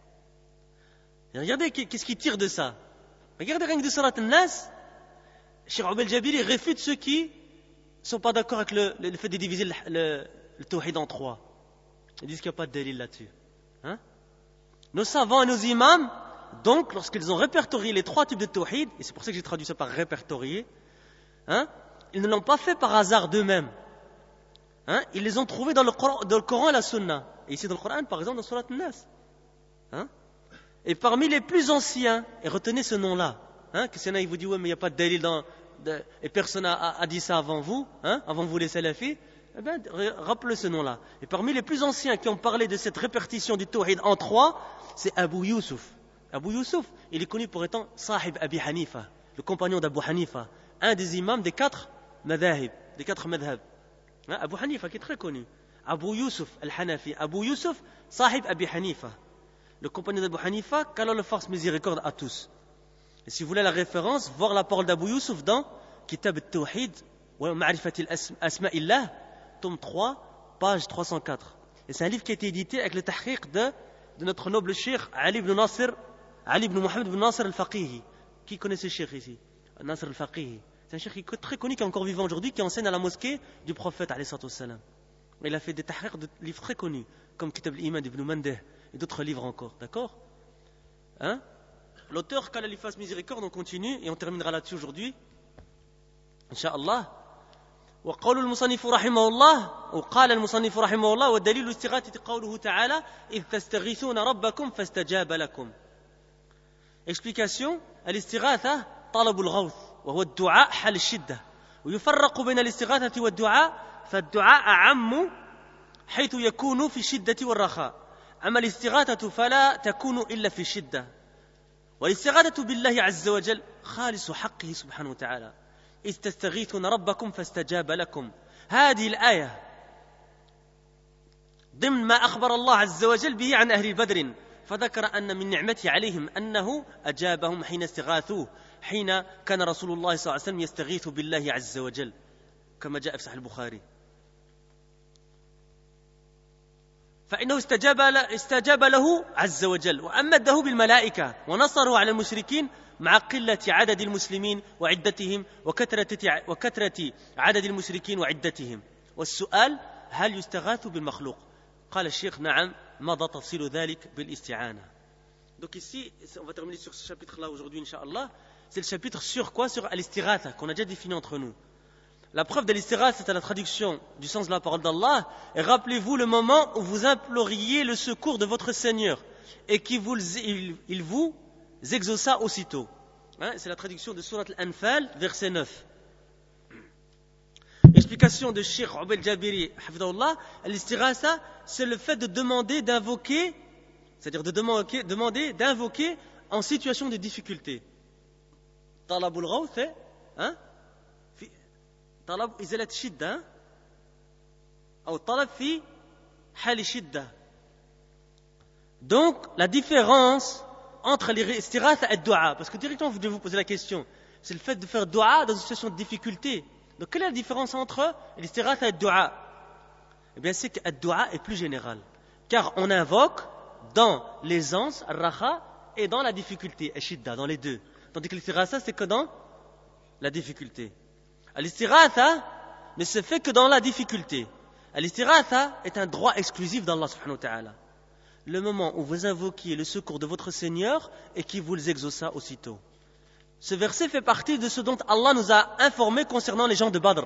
Et regardez qu'est-ce qui tire de ça. Regardez rien que de surat al-Nas. Cheikh Abul Jabiri réfute ceux qui ne sont pas d'accord avec le, le, le fait de diviser le, le, le tawhid en trois. Ils disent qu'il n'y a pas de dalil là-dessus. Hein? Nos savants et nos imams, donc, lorsqu'ils ont répertorié les trois types de tawhid, et c'est pour ça que j'ai traduit ça par répertorier, hein, ils ne l'ont pas fait par hasard d'eux-mêmes. Hein? Ils les ont trouvés dans le, Coran, dans le Coran et la Sunna. Et ici dans le Coran, par exemple, dans Surat al-Nas. Hein? Et parmi les plus anciens, et retenez ce nom-là, hein, que s'il y en a, il vous dit, ouais, mais il n'y a pas de dalil dans, de, et personne n'a a, a dit ça avant vous, hein, avant vous les salafis, eh bien, rappelez ce nom-là. Et parmi les plus anciens qui ont parlé de cette répartition du tawhid en trois, c'est Abu Yusuf. Abu Yusuf, il est connu pour étant Sahib Abi Hanifa, le compagnon d'Abu Hanifa, un des imams des quatre madhahib, des quatre madhab. Hein, Abu Hanifa qui est très connu. Abu Yusuf al-Hanafi, Abu Yusuf, Sahib Abi Hanifa. Le compagnon d'Abu Hanifa, qu'Allah le fasse miséricorde à tous. Et si vous voulez la référence, voir la parole d'Abu Yusuf dans Kitab al-Tawhid wa Ma'rifati al-Asma'illah, tome trois, page trois cent quatre. Et c'est un livre qui a été édité avec le tahqiq de, de notre noble cheikh Ali ibn Nasir, Ali ibn Muhammad ibn Nasir al-Faqihi. Qui connaît ce cheikh ici? Nasir al-Faqihi. C'est un cheikh qui est très connu, qui est encore vivant aujourd'hui, qui enseigne à la mosquée du prophète alayhi salatu wassalam. Il a fait des tahqiq de livres très connus, comme Kitab al-Iman d'Ibn Mandeh et d'autres livres encore. D'accord? Hein? L'auteur, qu'Allah lui fasse miséricorde, on continue et on terminera là-dessus aujourd'hui. Inch'Allah. وقول المصنف رحمه الله وقال المصنف رحمه الله والدليل الاستغاثة قوله تعالى إذ تستغيثون ربكم فاستجاب لكم. Explication. الاستغاثة طلب الغوث وهو الدعاء حال الشدة ويفرق بين الاستغاثة والدعاء فالدعاء أعم حيث يكون في الشدة والرخاء أما الاستغاثة فلا تكون إلا في الشدة والاستغاثة بالله عز وجل خالص حقه سبحانه وتعالى إذ تستغيثون ربكم فاستجاب لكم. هذه الآية ضمن ما أخبر الله عز وجل به عن أهل بدر فذكر أن من نعمته عليهم أنه أجابهم حين استغاثوه حين كان رسول الله صلى الله عليه وسلم يستغيث بالله عز وجل كما جاء في صحيح البخاري. فإنه استجاب استجاب له عز وجل وأمده بالملائكة ونصره على المشركين مع قلة عدد المسلمين وعدتهم وكثرة وكثرة عدد المشركين وعدتهم. والسؤال هل يستغاث بالمخلوق؟ قال الشيخ نعم مضى تفصيل ذلك بالاستعانة. Donc ici, on va terminer sur ce chapitre-là aujourd'hui, Inch'Allah. C'est le chapitre sur quoi? Sur al-istighatha, qu'on a déjà défini entre nous. La preuve de l'istighatha, c'est la traduction du sens de la parole d'Allah. Et rappelez-vous le moment où vous imploriez le secours de votre Seigneur et qu'il vous, il, il vous exauça aussitôt. Hein, c'est la traduction de Surat Al-Anfal, verset neuf. Explication de Cheikh Abul Jabiri, hafidahullah, l'istighatha, c'est le fait de demander, d'invoquer, c'est-à-dire de demander, demander d'invoquer en situation de difficulté. Talabul ghawth, c'est, hein, طلب إزالة شدة أو طلب في حال شدة Donc, la différence entre l'istighatha et le dua, parce que directement vous devez vous poser la question, c'est le fait de faire dua dans une situation de difficulté. Donc, quelle est la différence entre l'istighatha et le dua? Eh bien, c'est que le dua est plus général, car on invoque dans l'aisance, al-raha, et dans la difficulté, al-shidda, dans les deux. Tandis que l'istighatha, c'est que dans la difficulté. L'istighatha ne se fait que dans la difficulté. L'istighatha est un droit exclusif d'Allah subhanahu wa ta'ala. Le moment où vous invoquiez le secours de votre Seigneur et qui vous l'exauça aussitôt. Ce verset fait partie de ce dont Allah nous a informé concernant les gens de Badr.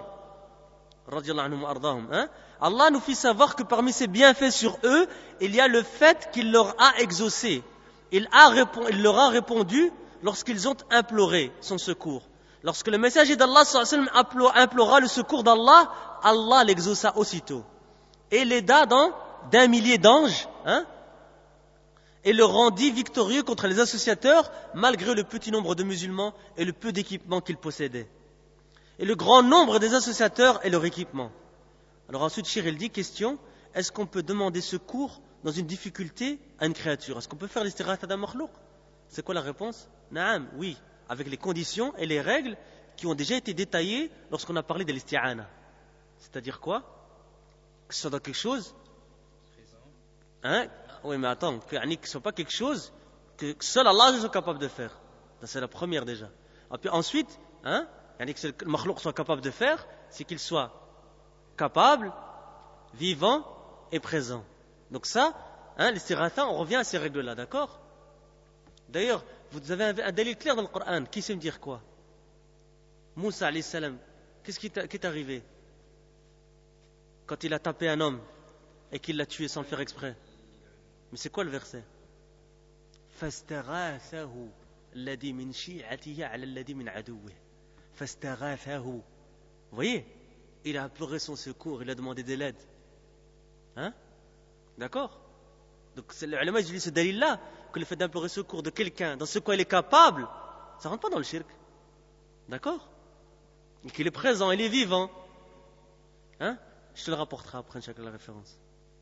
Hein? Allah nous fit savoir que parmi ses bienfaits sur eux, il y a le fait qu'il leur a exaucé. Il, a répond, il leur a répondu lorsqu'ils ont imploré son secours. Lorsque le messager d'Allah implora le secours d'Allah, Allah l'exauça aussitôt. Et l'aida d'un millier d'anges, hein, et le rendit victorieux contre les associateurs, malgré le petit nombre de musulmans et le peu d'équipements qu'ils possédaient. Et le grand nombre des associateurs et leur équipement. Alors ensuite, Shir, il dit, question, est-ce qu'on peut demander secours dans une difficulté à une créature? Est-ce qu'on peut faire l'istighatha d'un makhlouq? C'est quoi la réponse? Naam, oui, avec les conditions et les règles qui ont déjà été détaillées lorsqu'on a parlé de l'isti'ana. C'est-à-dire quoi? Que ce soit dans quelque chose, hein? Oui, mais attends, que ce ne soit pas quelque chose que seul Allah est capable de faire. Ça, c'est la première déjà. Et puis ensuite, hein, que le makhlouq soit capable de faire, c'est qu'il soit capable, vivant et présent. Donc ça, hein, l'istighatha, on revient à ces règles-là, d'accord? D'ailleurs, vous avez un, un dalil clair dans le Coran. Qui sait me dire quoi? Moussa alayhi salam, qu'est-ce qui, qui est arrivé quand il a tapé un homme et qu'il l'a tué sans le faire exprès? Mais c'est quoi le verset? فاستغاثه الذي من شيعته على الذي من عدوه. فاستغاثه. Vous voyez? Il a imploré son secours, il a demandé de l'aide. Hein? D'accord? Donc c'est le ulama utilise ce dalil-là, que le fait d'implorer secours de quelqu'un dans ce quoi il est capable, ça ne rentre pas dans le shirk. D'accord? Et qu'il est présent, il est vivant. Hein? Je te le rapporterai après, Inch'Allah, la référence.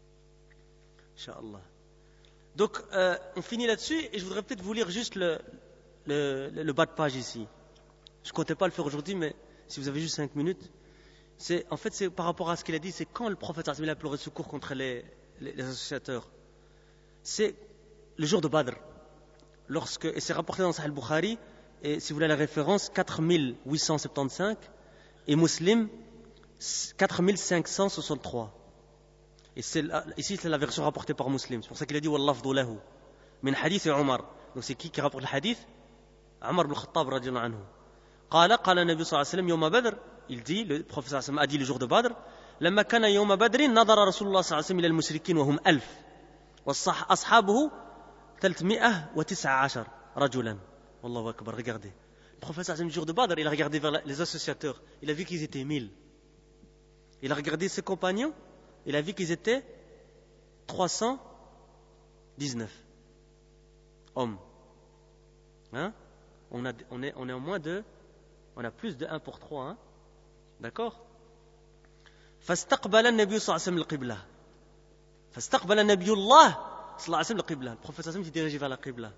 Inch'Allah. Donc, euh, on finit là-dessus, et je voudrais peut-être vous lire juste le, le, le, le bas de page ici. Je ne comptais pas le faire aujourd'hui, mais si vous avez juste cinq minutes, c'est, en fait, c'est par rapport à ce qu'il a dit, c'est quand le prophète a imploré secours contre les, les, les associateurs. C'est le jour de Badr, lorsque, et c'est rapporté dans Sahih al-Bukhari, et si vous voulez la référence, quatre mille huit cent soixante-quinze, et Muslim, quatre mille cinq cent soixante-trois. Et c'est, ici, c'est la version rapportée par Muslim. C'est pour ça qu'il a dit Wallafdu lahu. Min hadith Omar. Donc c'est qui qui rapporte le hadith? Omar ibn Khattab radiyallahu anhu. Qala, qala Nabi sallallahu alayhi wa sallam, yawma Badr. Il dit, le prophète sallallahu alayhi wa sallam a dit le jour de Badr. Lamma kana yawma Badrin, nadara Rasulullah sallallahu alayhi wa sallam ila al-mushrikin wa hum alf. Wa ashabuhu ثلاثمائة وتسعة عشر رجلا. Wallahu akbar, regardez. Le prophète sallallahu alayhi wa sallam, le jour de Badr, il a regardé vers les associateurs. Il a vu qu'ils étaient mille. Il a regardé ses compagnons. Il a vu qu'ils étaient trois cent dix-neuf hommes. Hein? On, a, on, est, on est en moins de, on a plus de un pour trois. Hein? D'accord? فاستقبل النبي صلى الله عليه وسلم القبلة. فاستقبل النبي الله صلى الله عليه وسلم القبلة. Le prophète sallallahu alayhi wa sallam s'est dirigé vers la qibla.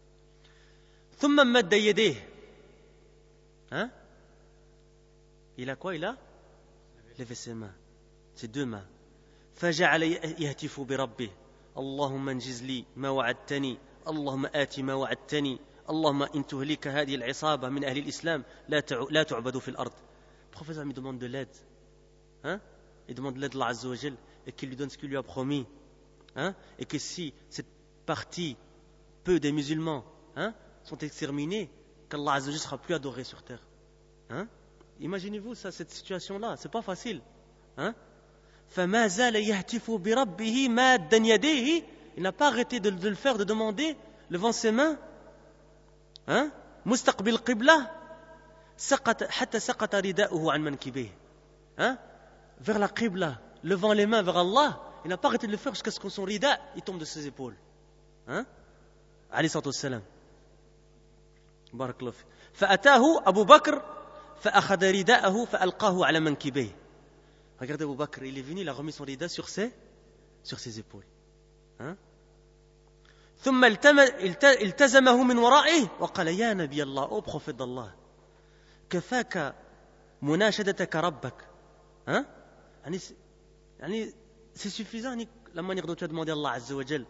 ثم مد يديه. Hein? Il a quoi? Il a levé ses mains. Ses deux mains. فجعل يهتف بربه اللهم انجز لي ما وعدتني اللهم آت ما وعدتني اللهم إن تهلك هذه العصابة من أهل الإسلام لا تعبد في الأرض. Le prophète il demande de l'aide, hein? Il demande de l'aide d'Allah Azza wa Jal et qu'il lui donne ce qu'il lui a promis, hein? Et que si cette partie peu des musulmans, hein, sont exterminés, qu'Allah Azza wa Jal sera plus adoré sur terre, hein? Imaginez-vous ça, cette situation-là, c'est pas facile, hein? فما زال يهتف بربه مادا يديه. Il n'a pas arrêté de, de le faire, de demander, levant ses mains, hein? مستقبل القبلة سقط حتى سقط رداؤه عن منكبيه, hein? Vers la qibla, levant les mains vers Allah. Il n'a pas arrêté de le faire jusqu'à ce que son rida il tombe de ses épaules, hein? عليه الصلاة والسلام. بارك الله فيك. فأتاه أبو بكر فأخذ رداءه فألقاه على منكبيه. Regardez Abu Bakr, il est venu, il a remis son rida sur ses, sur ses épaules. Hein? ثم التزمه من ورائه وقال يا نبي الله او prophète d'Allah كفاك مناشدتك ربك ها يعني يعني c'est suffisant يعني لما نقدر demander الله عز وجل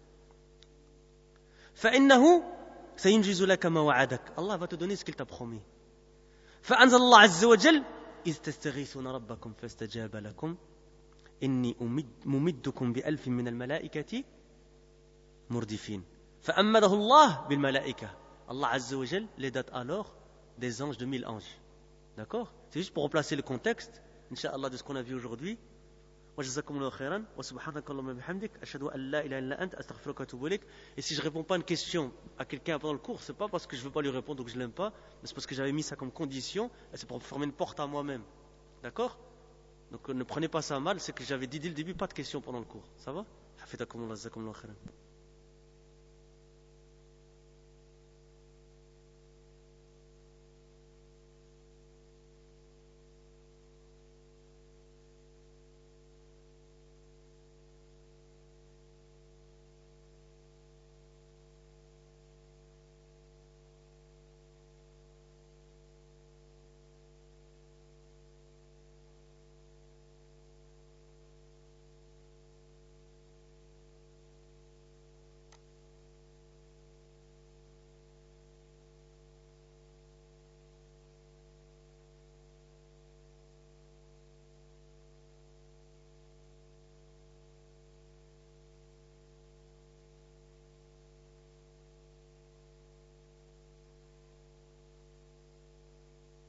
فإنه سينجز لك ما وعدك الله va te donner ce qu'il t'a promis فأنزل الله عز وجل إذ تستغيثون ربكم فاستجاب لكم إني أمد ممدكم بألف من الملائكة مردفين فأمده الله بالملائكة Allah عز وجل les date alors des anges de mille anges d'accord c'est juste pour remplacer le contexte Inch'Allah de ce qu'on a vu aujourd'hui وجزاكم الله خيرا وسبحانك اللهم وبحمدك أشهد أن لا إله إلا أنت أستغفرك وأتوب إليك et si je réponds pas à une question à quelqu'un pendant le cours c'est pas parce que je veux pas lui répondre ou que je l'aime pas mais c'est parce que j'avais mis ça comme condition et c'est pour former une porte à moi-même d'accord donc ne prenez pas ça mal c'est que j'avais dit dès le début pas de questions pendant le cours ça va حفظكم الله جزاكم الله خيرا